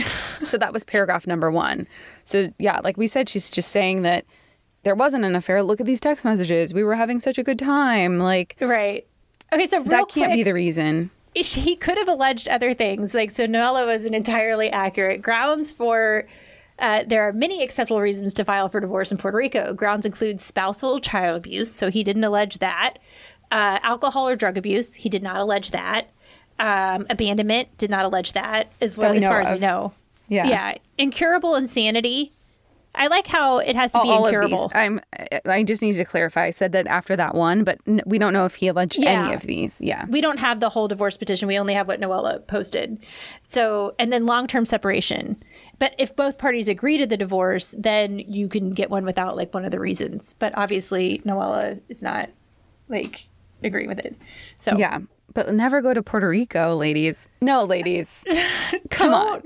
So that was paragraph number one. So yeah, like we said, she's just saying that there wasn't an affair. Look at these text messages. We were having such a good time. Like, right. Okay, so real that can't quick, be the reason. He could have alleged other things. Like, so Noella wasn't entirely accurate. Grounds for, uh, there are many acceptable reasons to file for divorce in Puerto Rico. Grounds include spousal child abuse. So he didn't allege that. Uh, alcohol or drug abuse. He did not allege that. Um, abandonment, did not allege that, as, well, as far as we know. Yeah. Yeah. Incurable insanity. I like how it has to be all incurable. Of these. I'm, I just need to clarify. I said that after that one, but n- we don't know if he alleged yeah. any of these. Yeah. We don't have the whole divorce petition. We only have what Noella posted. So, and then long-term separation. But if both parties agree to the divorce, then you can get one without like one of the reasons. But obviously Noella is not like agreeing with it. So yeah, but never go to Puerto Rico, ladies. No, ladies. Come on.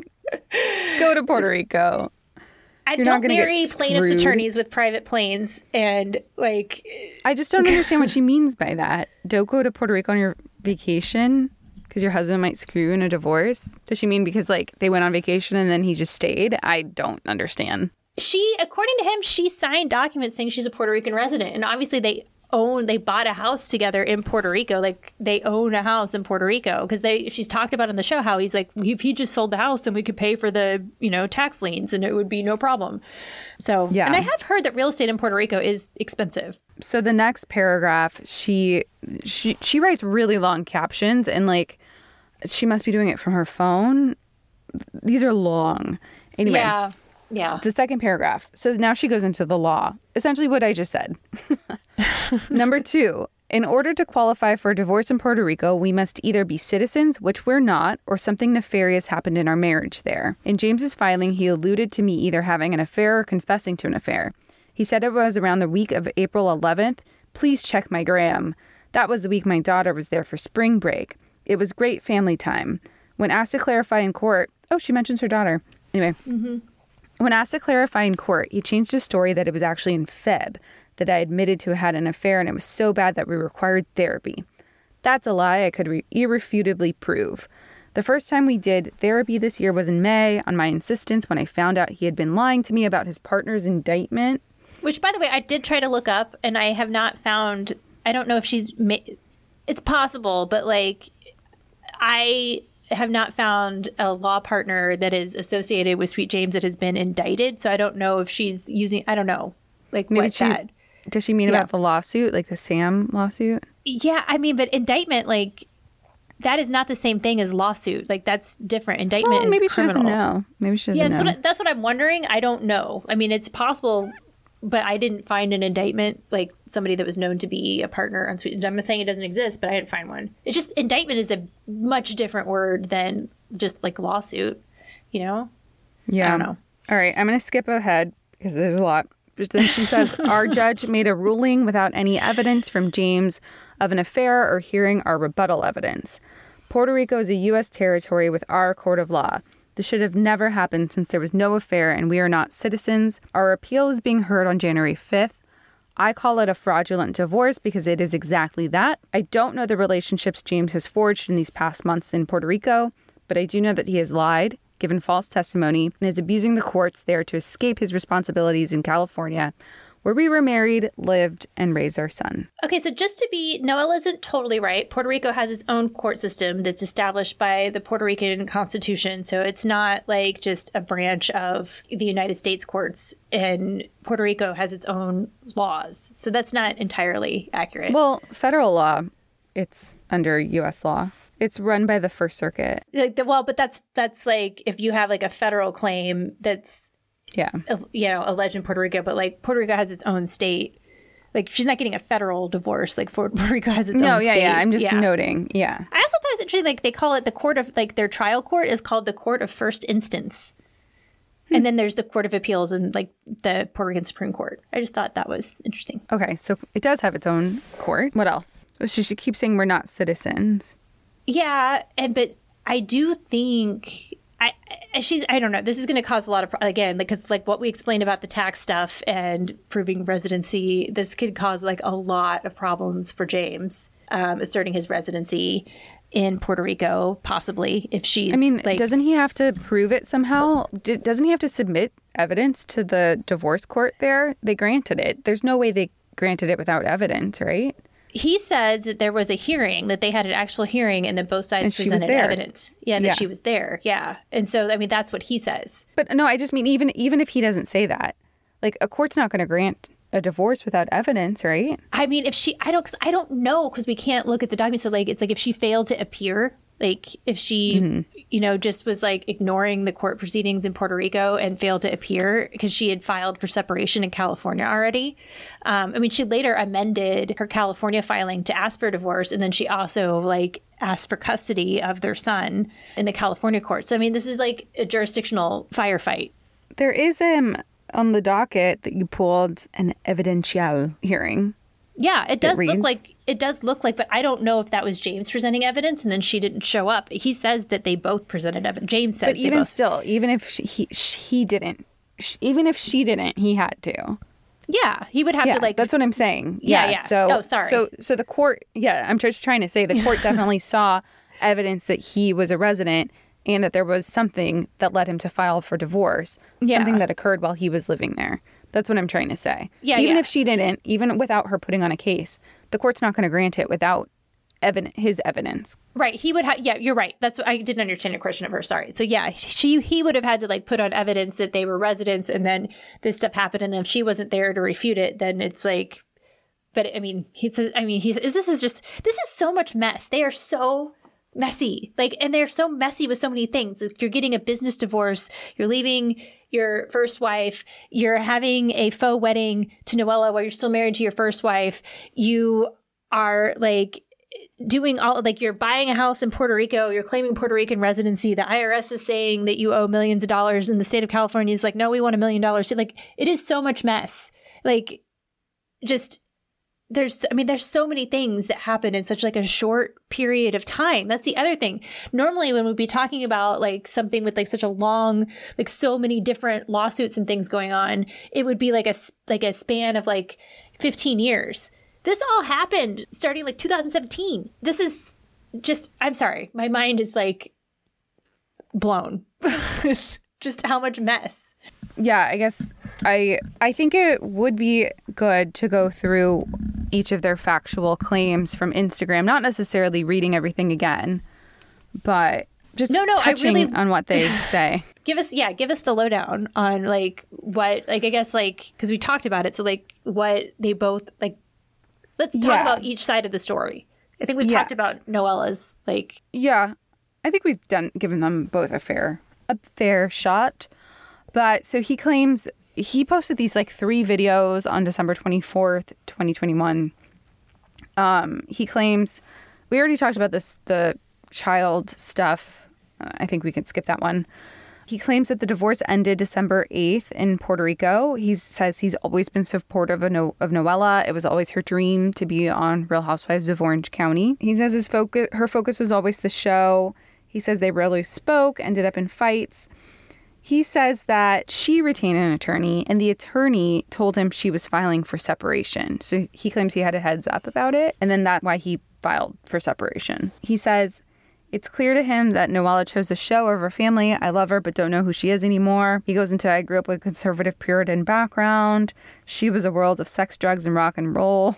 Go to Puerto Rico. I You're don't not marry get plaintiffs' screwed. attorneys with private planes, and like I just don't understand what she means by that. Don't go to Puerto Rico on your vacation because your husband might screw you in a divorce. Does she mean because like they went on vacation and then he just stayed? I don't understand. She, according to him, she signed documents saying she's a Puerto Rican resident, and obviously they own, they bought a house together in Puerto Rico. Like they own a house in Puerto Rico because they, she's talked about on the show how he's like, if he just sold the house, then we could pay for the, you know, tax liens and it would be no problem. So, yeah. And I have heard that real estate in Puerto Rico is expensive. So the next paragraph, she, she, she writes really long captions and like, she must be doing it from her phone. These are long. Anyway. Yeah. Yeah. The second paragraph. So now she goes into the law. Essentially what I just said. Number two, in order to qualify for a divorce in Puerto Rico, we must either be citizens, which we're not, or something nefarious happened in our marriage there. In James's filing, he alluded to me either having an affair or confessing to an affair. He said it was around the week of April eleventh. Please check my gram. That was the week my daughter was there for spring break. It was great family time. When asked to clarify in court, oh, she mentions her daughter. Anyway. Mm-hmm. When asked to clarify in court, he changed his story that it was actually in February that I admitted to had an affair and it was so bad that we required therapy. That's a lie I could re- irrefutably prove. The first time we did therapy this year was in May on my insistence when I found out he had been lying to me about his partner's indictment. Which, by the way, I did try to look up and I have not found, I don't know if she's, ma- it's possible, but like I have not found a law partner that is associated with Sweet James that has been indicted. So I don't know if she's using, I don't know, like Maybe what she, that. Does she mean yeah. about the lawsuit, like the Sam lawsuit? Yeah, I mean, but indictment, like, that is not the same thing as lawsuit. Like, that's different. Indictment well, is maybe criminal. Maybe she doesn't know. Maybe she doesn't yeah, know. Yeah, that's, that's what I'm wondering. I don't know. I mean, it's possible, but I didn't find an indictment, like somebody that was known to be a partner on Sweet. I'm not saying it doesn't exist, but I didn't find one. It's just indictment is a much different word than just like lawsuit, you know? Yeah. I don't know. All right, I'm going to skip ahead because there's a lot. But then she says, our judge made a ruling without any evidence from James of an affair or hearing our rebuttal evidence. Puerto Rico is a U S territory with our court of law. This should have never happened since there was no affair and we are not citizens. Our appeal is being heard on January fifth. I call it a fraudulent divorce because it is exactly that. I don't know the relationships James has forged in these past months in Puerto Rico, but I do know that he has lied, given false testimony, and is abusing the courts there to escape his responsibilities in California, where we were married, lived, and raised our son. Okay, so just to be, Noelle isn't totally right. Puerto Rico has its own court system that's established by the Puerto Rican Constitution. So it's not like just a branch of the United States courts, and Puerto Rico has its own laws. So that's not entirely accurate. Well, federal law, it's under U S law. It's run by the First Circuit. Like the, well, but that's that's like if you have like a federal claim that's, yeah, you know, alleged in Puerto Rico, but like Puerto Rico has its own state. Like she's not getting a federal divorce. Like Puerto Rico has its no, own yeah, state. No, yeah, I'm just yeah. noting. Yeah. I also thought it was interesting. Like they call it the court of like their trial court is called the court of first instance. Hmm. And then there's the Court of Appeals and like the Puerto Rican Supreme Court. I just thought that was interesting. Okay, so it does have its own court. What else? She should keep saying we're not citizens. Yeah, and but I do think I, I she's I don't know. This is going to cause a lot of again because like what we explained about the tax stuff and proving residency. This could cause like a lot of problems for James um, asserting his residency in Puerto Rico, possibly if she's. I mean, like, doesn't he have to prove it somehow? D- doesn't he have to submit evidence to the divorce court there? They granted it. There's no way they granted it without evidence, right? He says that there was a hearing, that they had an actual hearing, and that both sides and presented evidence. Yeah, and yeah. that she was there. Yeah. And so, I mean, that's what he says. But no, I just mean, even even if he doesn't say that, like a court's not going to grant a divorce without evidence, right? I mean, if she, I don't, cause I don't know, because we can't look at the documents. So, like, it's like if she failed to appear, like if she, mm-hmm. you know, just was like ignoring the court proceedings in Puerto Rico and failed to appear because she had filed for separation in California already. Um, I mean, she later amended her California filing to ask for a divorce. And then she also like asked for custody of their son in the California court. So, I mean, this is like a jurisdictional firefight. There is um on the docket that you pulled an evidential hearing. Yeah, it does look like it does look like, but I don't know if that was James presenting evidence and then she didn't show up. He says that they both presented evidence. James says, but even both. Still, even if she, he he didn't, even if she didn't, he had to. Yeah, he would have yeah, to like. That's what I'm saying. Yeah, yeah. yeah. So, oh, sorry. So, so the court. Yeah, I'm just trying to say the court definitely saw evidence that he was a resident and that there was something that led him to file for divorce. Yeah. Something that occurred while he was living there. That's what I'm trying to say. Yeah, even yeah. if she didn't, even without her putting on a case, the court's not going to grant it without evidence, his evidence. Right. He would have. Yeah, you're right. That's what I didn't understand your question of her. Sorry. So yeah, she he would have had to like put on evidence that they were residents, and then this stuff happened, and then if she wasn't there to refute it, then it's like. But I mean, he says. I mean, he this is just this is so much mess. They are so messy. Like, and they're so messy with so many things. Like, you're getting a business divorce. You're leaving your first wife, you're having a faux wedding to Noella while you're still married to your first wife. You are like doing all like you're buying a house in Puerto Rico. You're claiming Puerto Rican residency. The I R S is saying that you owe millions of dollars, and the state of California is like, no, we want a million dollars. Like, it is so much mess. Like, just there's, I mean, there's so many things that happen in such like a short period of time. That's the other thing. Normally when we'd be talking about like something with like such a long, like so many different lawsuits and things going on, it would be like a, like a span of like fifteen years. This all happened starting like two thousand seventeen. This is just, I'm sorry. My mind is like blown. Just how much mess. Yeah, I guess I I think it would be good to go through each of their factual claims from Instagram, not necessarily reading everything again, but just no, no, touching I really, on what they say. Give us, yeah, give us the lowdown on like what, like I guess like, because we talked about it, so like what they both, like, let's talk Yeah. about each side of the story. I think we've Yeah. talked about Noella's, like. Yeah, I think we've done given them both a fair a fair shot. But so he claims he posted these like three videos on December twenty-fourth, twenty twenty-one. Um, he claims we already talked about this, the child stuff. Uh, I think we can skip that one. He claims that the divorce ended December eighth in Puerto Rico. He says he's always been supportive of, no- of Noella. It was always her dream to be on Real Housewives of Orange County. He says his focus, her focus was always the show. He says they rarely spoke, ended up in fights. He says that she retained an attorney, and the attorney told him she was filing for separation. So he claims he had a heads up about it, and then that's why he filed for separation. He says, it's clear to him that Noella chose the show over family. I love her, but don't know who she is anymore. He goes into, I grew up with a conservative Puritan background. She was a world of sex, drugs, and rock and roll.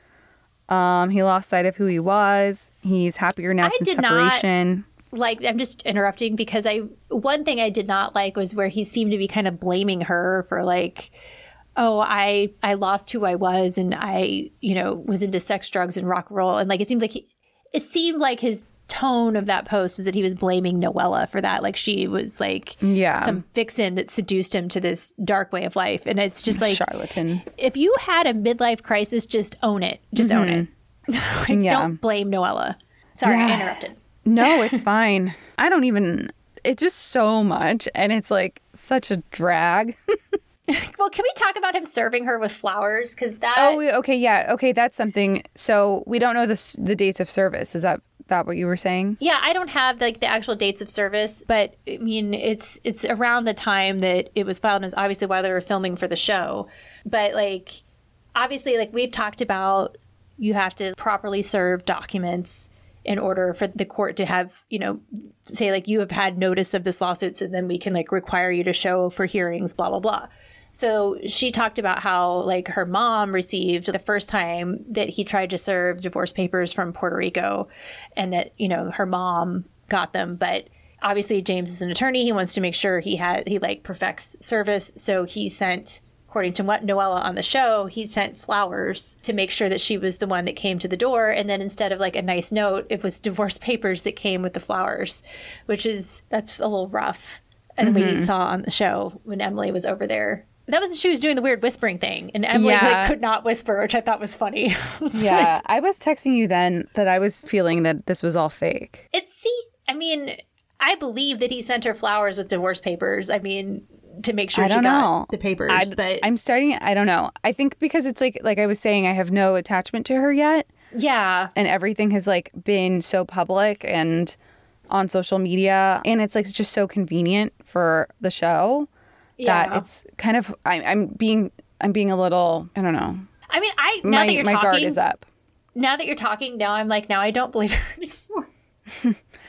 Um, he lost sight of who he was. He's happier now I since did separation. Not- Like, I'm just interrupting because I, one thing I did not like was where he seemed to be kind of blaming her for like, oh, I, I lost who I was and I, you know, was into sex, drugs, and rock and roll. And like, it seems like he, it seemed like his tone of that post was that he was blaming Noella for that. Like, she was like Yeah. some vixen that seduced him to this dark way of life. And it's just like, charlatan. If you had a midlife crisis, just own it. Just own it. Like, Yeah. Don't blame Noella. Sorry, I Yeah. interrupted. No, it's fine. I don't even, it's just so much. And it's like such a drag. Well, can we talk about him serving her with flowers? Because that. Oh, okay. Yeah. Okay. That's something. So we don't know the, s- the dates of service. Is that, that what you were saying? Yeah, I don't have like the actual dates of service, but I mean, it's it's around the time that it was filed, and it's obviously while they were filming for the show. But like, obviously, like we've talked about, you have to properly serve documents in order for the court to have, you know, say like you have had notice of this lawsuit, so then we can like require you to show for hearings, blah, blah, blah. So she talked about how like her mom received the first time that he tried to serve divorce papers from Puerto Rico, and that, you know, her mom got them. But obviously James is an attorney. He wants to make sure he had, he like perfects service. So he sent, according to what Noella on the show, he sent flowers to make sure that she was the one that came to the door. And then instead of like a nice note, it was divorce papers that came with the flowers, which is, that's a little rough. And Mhm. we saw on the show when Emily was over there. That was, she was doing the weird whispering thing. And Emily Yeah. like, could not whisper, which I thought was funny. Yeah. I was texting you then that I was feeling that this was all fake. It's, see, I mean, I believe that he sent her flowers with divorce papers. I mean, to make sure I she don't got know. the papers. I, but I'm starting, I don't know. I think because it's like, like I was saying, I have no attachment to her yet. yeah. And everything has like been so public and on social media. And it's like just so convenient for the show Yeah. that it's kind of, I, I'm being, I'm being a little, I don't know. I mean, I, now my that you're my talking. guard is up. Now that you're talking, now I'm like, now I don't believe her anymore.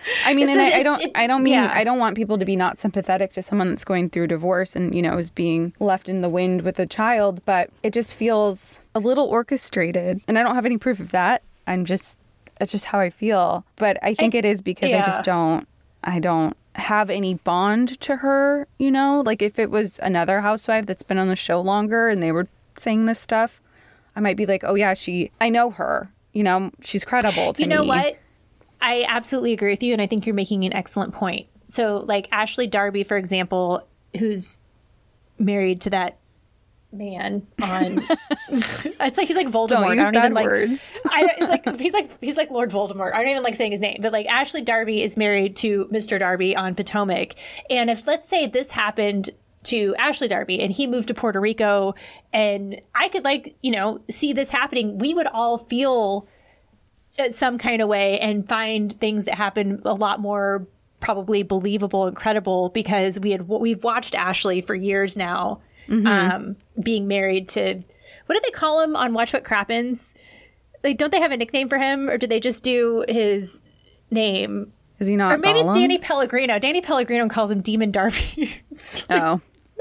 I mean, and just, I, I it, don't, it, I don't mean, yeah. I don't want people to be not sympathetic to someone that's going through divorce and, you know, is being left in the wind with a child, but it just feels a little orchestrated. And I don't have any proof of that. I'm just, it's just how I feel. But I think I, it is because yeah. I just don't, I don't have any bond to her, you know? Like if it was another housewife that's been on the show longer and they were saying this stuff, I might be like, oh yeah, she, I know her, you know, she's credible to me. You know me. What? I absolutely agree with you. And I think you're making an excellent point. So like Ashley Darby, for example, who's married to that man on, it's like, he's like Voldemort. Don't use I don't bad even like, words. I, it's like, he's like, he's like Lord Voldemort. I don't even like saying his name, but like Ashley Darby is married to Mister Darby on Potomac. And if let's say this happened to Ashley Darby and he moved to Puerto Rico and I could like, you know, see this happening, we would all feel some kind of way and find things that happen a lot more probably believable and credible because we had, we've watched Ashley for years now, mm-hmm. um, being married to, what do they call him on Watch What Crappens? Like, don't they have a nickname for him or do they just do his name? Is he not? Or maybe Gollum? It's Danny Pellegrino. Danny Pellegrino calls him Demon Darby. Oh.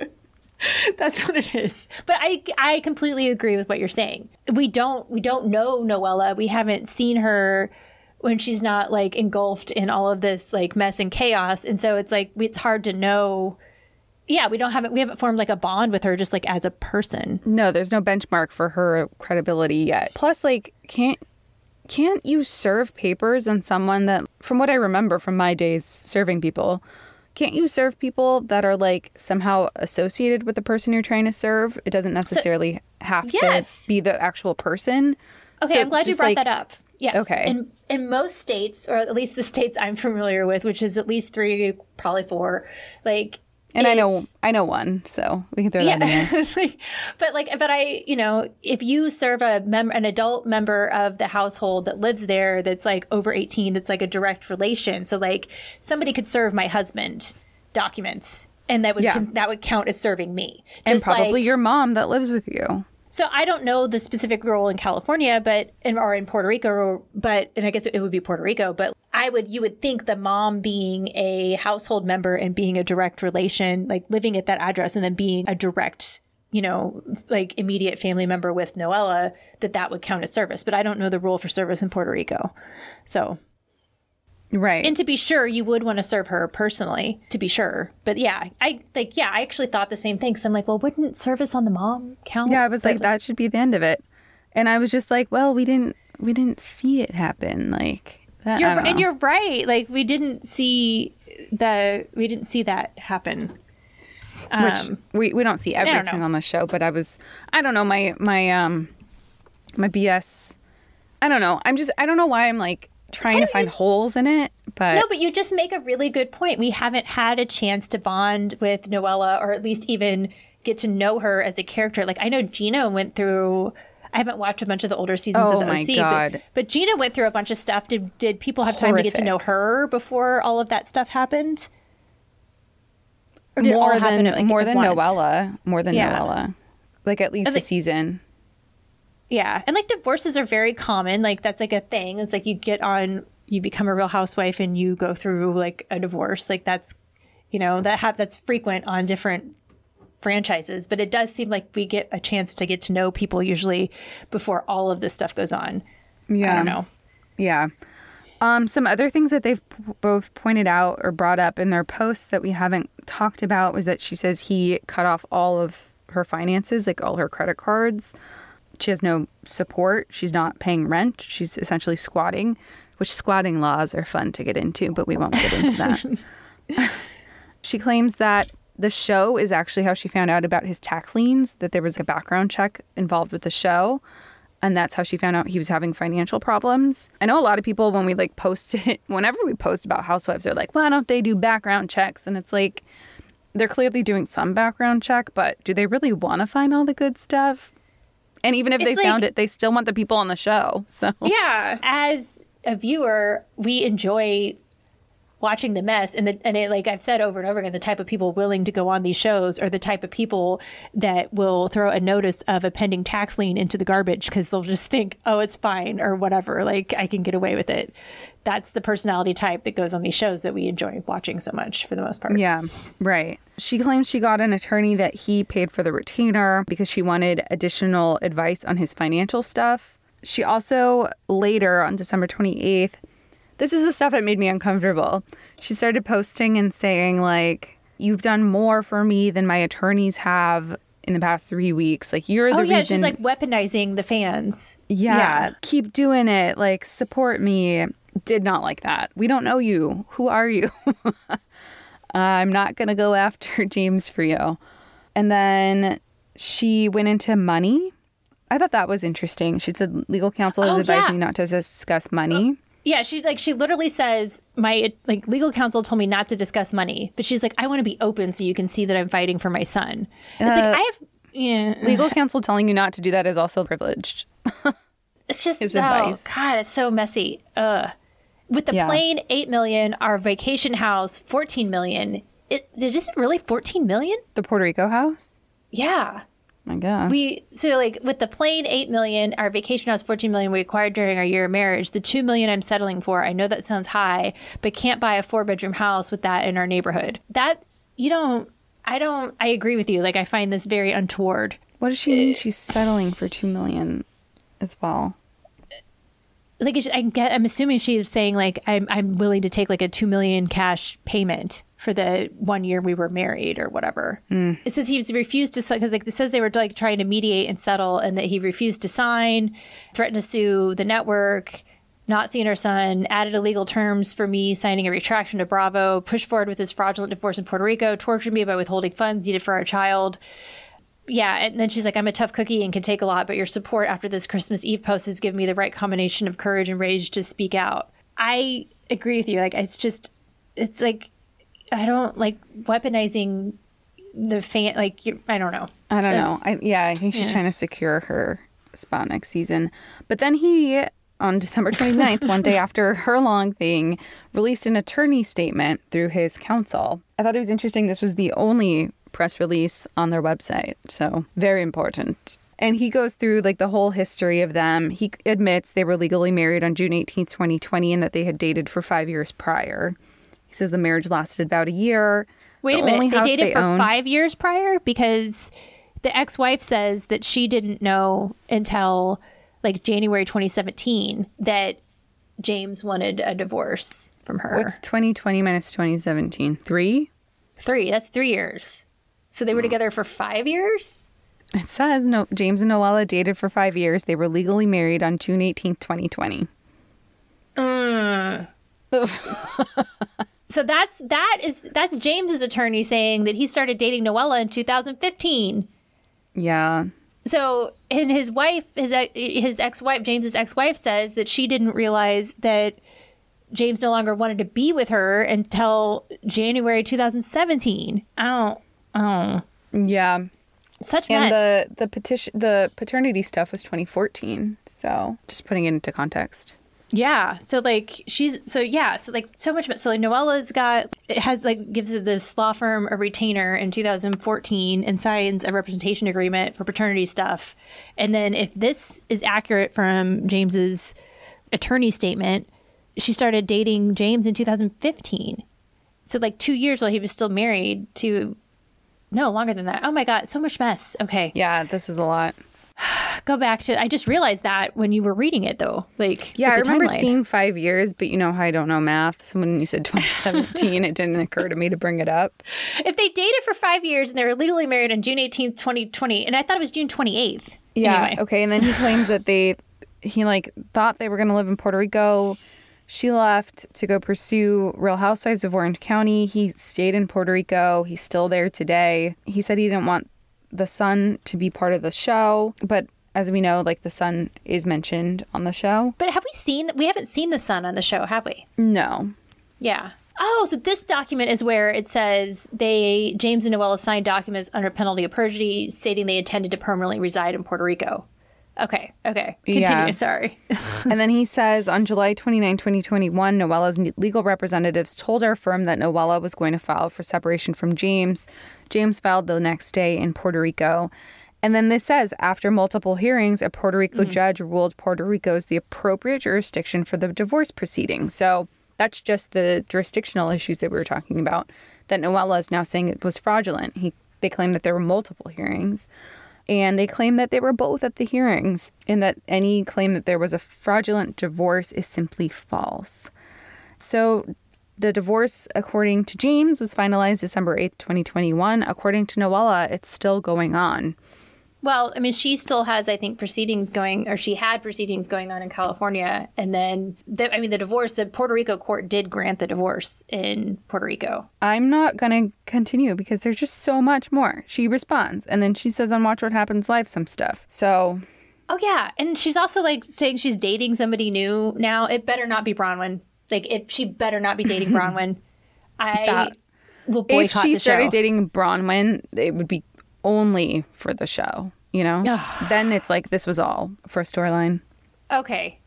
That's what it is. But I I completely agree with what you're saying. We don't we don't know Noella. We haven't seen her when she's not like engulfed in all of this like mess and chaos. And so it's like it's hard to know. Yeah, we don't have we haven't formed like a bond with her just like as a person. No, there's no benchmark for her credibility yet. Plus, like, can't can't you serve papers on someone that, from what I remember from my days serving people, can't you serve people that are like somehow associated with the person you're trying to serve? It doesn't necessarily so, have yes. to be the actual person. Okay, so I'm glad you brought like, that up. Yes. Okay. In, in most states, or at least the states I'm familiar with, which is at least three, probably four, like. And I know I know one, so we can throw yeah. that in there. but like, but I, you know, if you serve a mem- an adult member of the household that lives there, that's like over eighteen, that's like a direct relation. So like, somebody could serve my husband documents, and that would yeah. con- that would count as serving me, and Just probably like, your mom that lives with you. So I don't know the specific rule in California, but in, or in Puerto Rico, but and I guess it would be Puerto Rico. But I would you would think the mom being a household member and being a direct relation, like living at that address, and then being a direct, you know, like immediate family member with Noella, that that would count as service. But I don't know the rule for service in Puerto Rico, so. Right. And to be sure, you would want to serve her personally, to be sure. But yeah, I like, yeah, I actually thought the same thing. So I'm like, well, wouldn't service on the mom count? Yeah, I was but, like, that should be the end of it. And I was just like, well, we didn't, we didn't see it happen. Like, that, you're, I don't and know. you're right. Like, we didn't see the, we didn't see that happen. Um, Which we, we don't see everything don't on the show, but I was, I don't know, my, my, um, my B S, I don't know. I'm just, I don't know why I'm like, trying to find you, holes in it, but no, but you just make a really good point. We haven't had a chance to bond with Noella, or at least even get to know her as a character. Like, I know Gina went through. I haven't watched a bunch of the older seasons oh of the my O C, God. But, but Gina went through a bunch of stuff. Did did people have time Horrific. to get to know her before all of that stuff happened? Or did more it all than happen, like, more at than once? Noella, more than Yeah. Noella, like at least like, a season. Yeah, and like divorces are very common. Like that's like a thing. It's like you get on. You become a Real Housewife and you go through like a divorce. Like that's, you know, that have that's frequent on different franchises. But it does seem like we get a chance to get to know people usually before all of this stuff goes on. Yeah. I don't know. Yeah. Um, some other things that they've p- both pointed out or brought up in their posts that we haven't talked about was that she says he cut off all of her finances, like all her credit cards. She has no support. She's not paying rent. She's essentially squatting. Which squatting laws are fun to get into, but we won't get into that. She claims that the show is actually how she found out about his tax liens, that there was a background check involved with the show. And that's how she found out he was having financial problems. I know a lot of people, when we like post it, whenever we post about housewives, they're like, why don't they do background checks? And it's like, they're clearly doing some background check, but do they really want to find all the good stuff? And even if It's they like, found it, they still want the people on the show. So yeah, as a viewer, we enjoy watching the mess. And, the, and it, like I've said over and over again, the type of people willing to go on these shows are the type of people that will throw a notice of a pending tax lien into the garbage because they'll just think, oh, it's fine or whatever. Like, I can get away with it. That's the personality type that goes on these shows that we enjoy watching so much for the most part. Yeah, right. She claims she got an attorney that he paid for the retainer because she wanted additional advice on his financial stuff. She also later on December twenty-eighth, this is the stuff that made me uncomfortable. She started posting and saying like, you've done more for me than my attorneys have in the past three weeks. Like, you're the oh, yeah, reason. she's like weaponizing the fans. Yeah, yeah. Keep doing it. Like, support me. Did not like that. We don't know you. Who are you? I'm not going to go after James for you. And then she went into money. I thought that was interesting. She said legal counsel has Oh, advised yeah. me not to discuss money. Yeah, she's like, she literally says, my like legal counsel told me not to discuss money, but she's like, I want to be open so you can see that I'm fighting for my son. And it's Uh, like, I have, yeah. Legal counsel telling you not to do that is also privileged. It's just, His oh, advice. God, it's so messy. Ugh. With the Yeah. plane, eight million dollars, our vacation house, fourteen million dollars. It, is it really fourteen million dollars? The Puerto Rico house? Yeah. My God. We so like with the plane eight million, our vacation house fourteen million we acquired during our year of marriage. The two million I'm settling for, I know that sounds high, but can't buy a four bedroom house with that in our neighborhood. That you don't I don't I agree with you. Like, I find this very untoward. What does she mean she's settling for two million as well? Like, I get I'm assuming she's saying like I'm I'm willing to take like a two million cash payment for the one year we were married or whatever. Mm. It says he's refused to sign because like it says they were like trying to mediate and settle, and that he refused to sign, threatened to sue the network, not seeing her son, added illegal terms for me signing a retraction to Bravo, pushed forward with his fraudulent divorce in Puerto Rico, tortured me by withholding funds needed for our child. Yeah, and then she's like, I'm a tough cookie and can take a lot, but your support after this Christmas Eve post has given me the right combination of courage and rage to speak out. I agree with you. Like, it's just, it's like, I don't like weaponizing the fan. Like, you, I don't know. I don't That's- know. I, yeah, I think she's yeah. trying to secure her spot next season. But then he, on December twenty-ninth, one day after her long thing, released an attorney statement through his counsel. I thought it was interesting. This was the only press release on their website. So very important. And he goes through like the whole history of them. He admits they were legally married on June eighteenth, twenty twenty, and that they had dated for five years prior. He says the marriage lasted about a year. Wait The a minute. only They house dated they for owned- five years prior because the ex-wife says that she didn't know until like January twenty seventeen that James wanted a divorce from her. What's twenty twenty minus twenty seventeen? Three? Three. That's three years. So they were together for five years? It says no. James and Noella dated for five years. They were legally married on June eighteenth, twenty twenty. Mm. So that's that is that's James's attorney saying that he started dating Noella in two thousand fifteen. Yeah. So, and his wife, his his ex-wife, James's ex-wife says that she didn't realize that James no longer wanted to be with her until January two thousand seventeen. I don't, I don't. Yeah. Such and mess. the the petition, the paternity stuff was twenty fourteen. So just putting it into context. Yeah. So like she's so yeah. So like so much. So like Noella's got it has like gives this law firm a retainer in two thousand fourteen and signs a representation agreement for paternity stuff. And then if this is accurate from James's attorney statement, she started dating James in two thousand fifteen. So like two years while he was still married to no longer than that. Oh my God, so much mess. Okay. Yeah, this is a lot. Go back to I just realized that when you were reading it though. Like Yeah, I with the remember timeline. seeing five years, but you know how I don't know math. So when you said twenty seventeen, it didn't occur to me to bring it up. If they dated for five years and they were legally married on June eighteenth, twenty twenty, and I thought it was June twenty-eighth. Yeah. Anyway. Okay. And then he claims that they, he like thought they were going to live in Puerto Rico. She left to go pursue Real Housewives of Orange County. He stayed in Puerto Rico. He's still there today. He said he didn't want the son to be part of the show, but as we know, like the son is mentioned on the show. But have we seen, we haven't seen the son on the show, have we? No. Yeah. Oh, so this document is where it says they, James and Noella signed documents under penalty of perjury stating they intended to permanently reside in Puerto Rico. Okay, okay. Continue, Yeah. sorry. And then he says, on July twenty-ninth, twenty twenty-one, Noella's legal representatives told our firm that Noella was going to file for separation from James. James filed the next day in Puerto Rico. And then this says, after multiple hearings, a Puerto Rico mm-hmm. judge ruled Puerto Rico is the appropriate jurisdiction for the divorce proceeding. So that's just the jurisdictional issues that we were talking about, that Noella is now saying it was fraudulent. He, they claim that there were multiple hearings. And they claim that they were both at the hearings, and that any claim that there was a fraudulent divorce is simply false. So the divorce, according to James, was finalized December eighth, twenty twenty-one. According to Noella, it's still going on. Well, I mean, she still has, I think, proceedings going, or she had proceedings going on in California. And then, the, I mean, the divorce, the Puerto Rico court did grant the divorce in Puerto Rico. I'm not going to continue because there's just so much more. She responds, and then she says on Watch What Happens Live some stuff. So. Oh, yeah. And she's also, like, saying she's dating somebody new now. It better not be Bronwyn. Like, it, she better not be dating Bronwyn. I that, will boycott the show. If she started dating Bronwyn, it would be only for the show, you know? Then it's like this was all for a storyline. Okay.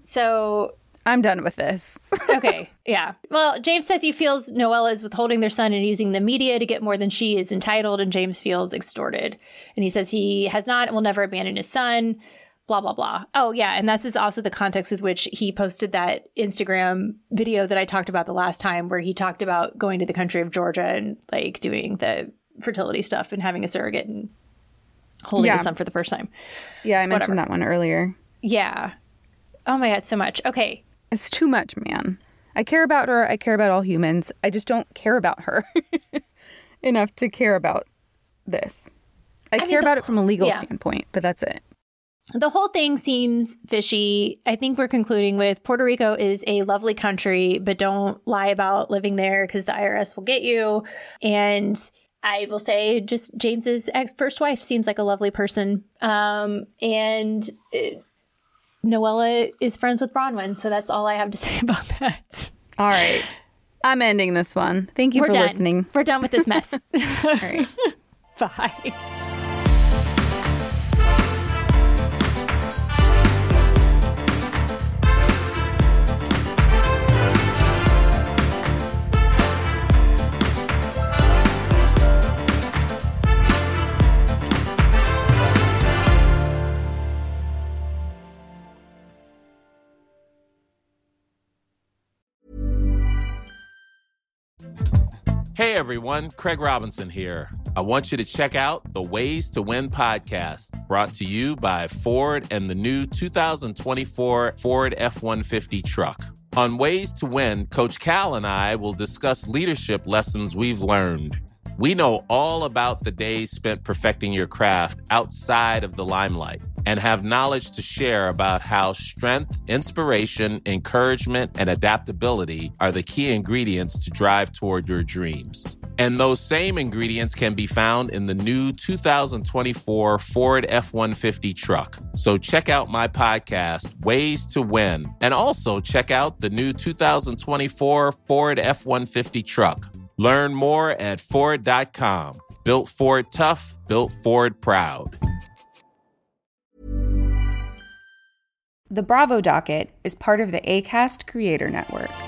So I'm done with this. Okay. Yeah. Well, James says he feels Noella is withholding their son and using the media to get more than she is entitled, and James feels extorted. And he says he has not and will never abandon his son, blah, blah, blah. Oh, yeah. And this is also the context with which he posted that Instagram video that I talked about the last time, where he talked about going to the country of Georgia and like doing the fertility stuff and having a surrogate and holding yeah. a son for the first time. Yeah, I mentioned Whatever. that one earlier. Yeah. Oh my God, so much. Okay. It's too much, man. I care about her. I care about all humans. I just don't care about her enough to care about this. I, I care mean, about it from a legal yeah. standpoint, but that's it. The whole thing seems fishy. I think we're concluding with Puerto Rico is a lovely country, but don't lie about living there because the I R S will get you. And I will say just James's ex first wife seems like a lovely person. Um, and it, Noella is friends with Bronwyn. So that's all I have to say about that. All right. I'm ending this one. Thank you We're for done. listening. We're done with this mess. All right. Bye. Hey everyone, Craig Robinson here. I want you to check out the Ways to Win podcast, brought to you by Ford and the new two thousand twenty-four Ford F one fifty truck. On Ways to Win, Coach Cal and I will discuss leadership lessons we've learned. We know all about the days spent perfecting your craft outside of the limelight and have knowledge to share about how strength, inspiration, encouragement, and adaptability are the key ingredients to drive toward your dreams. And those same ingredients can be found in the new two thousand twenty-four Ford F one fifty truck. So check out my podcast, Ways to Win, and also check out the new two thousand twenty-four Ford F one fifty truck. Learn more at Ford dot com. Built Ford tough, built Ford proud. The Bravo Docket is part of the Acast Creator Network.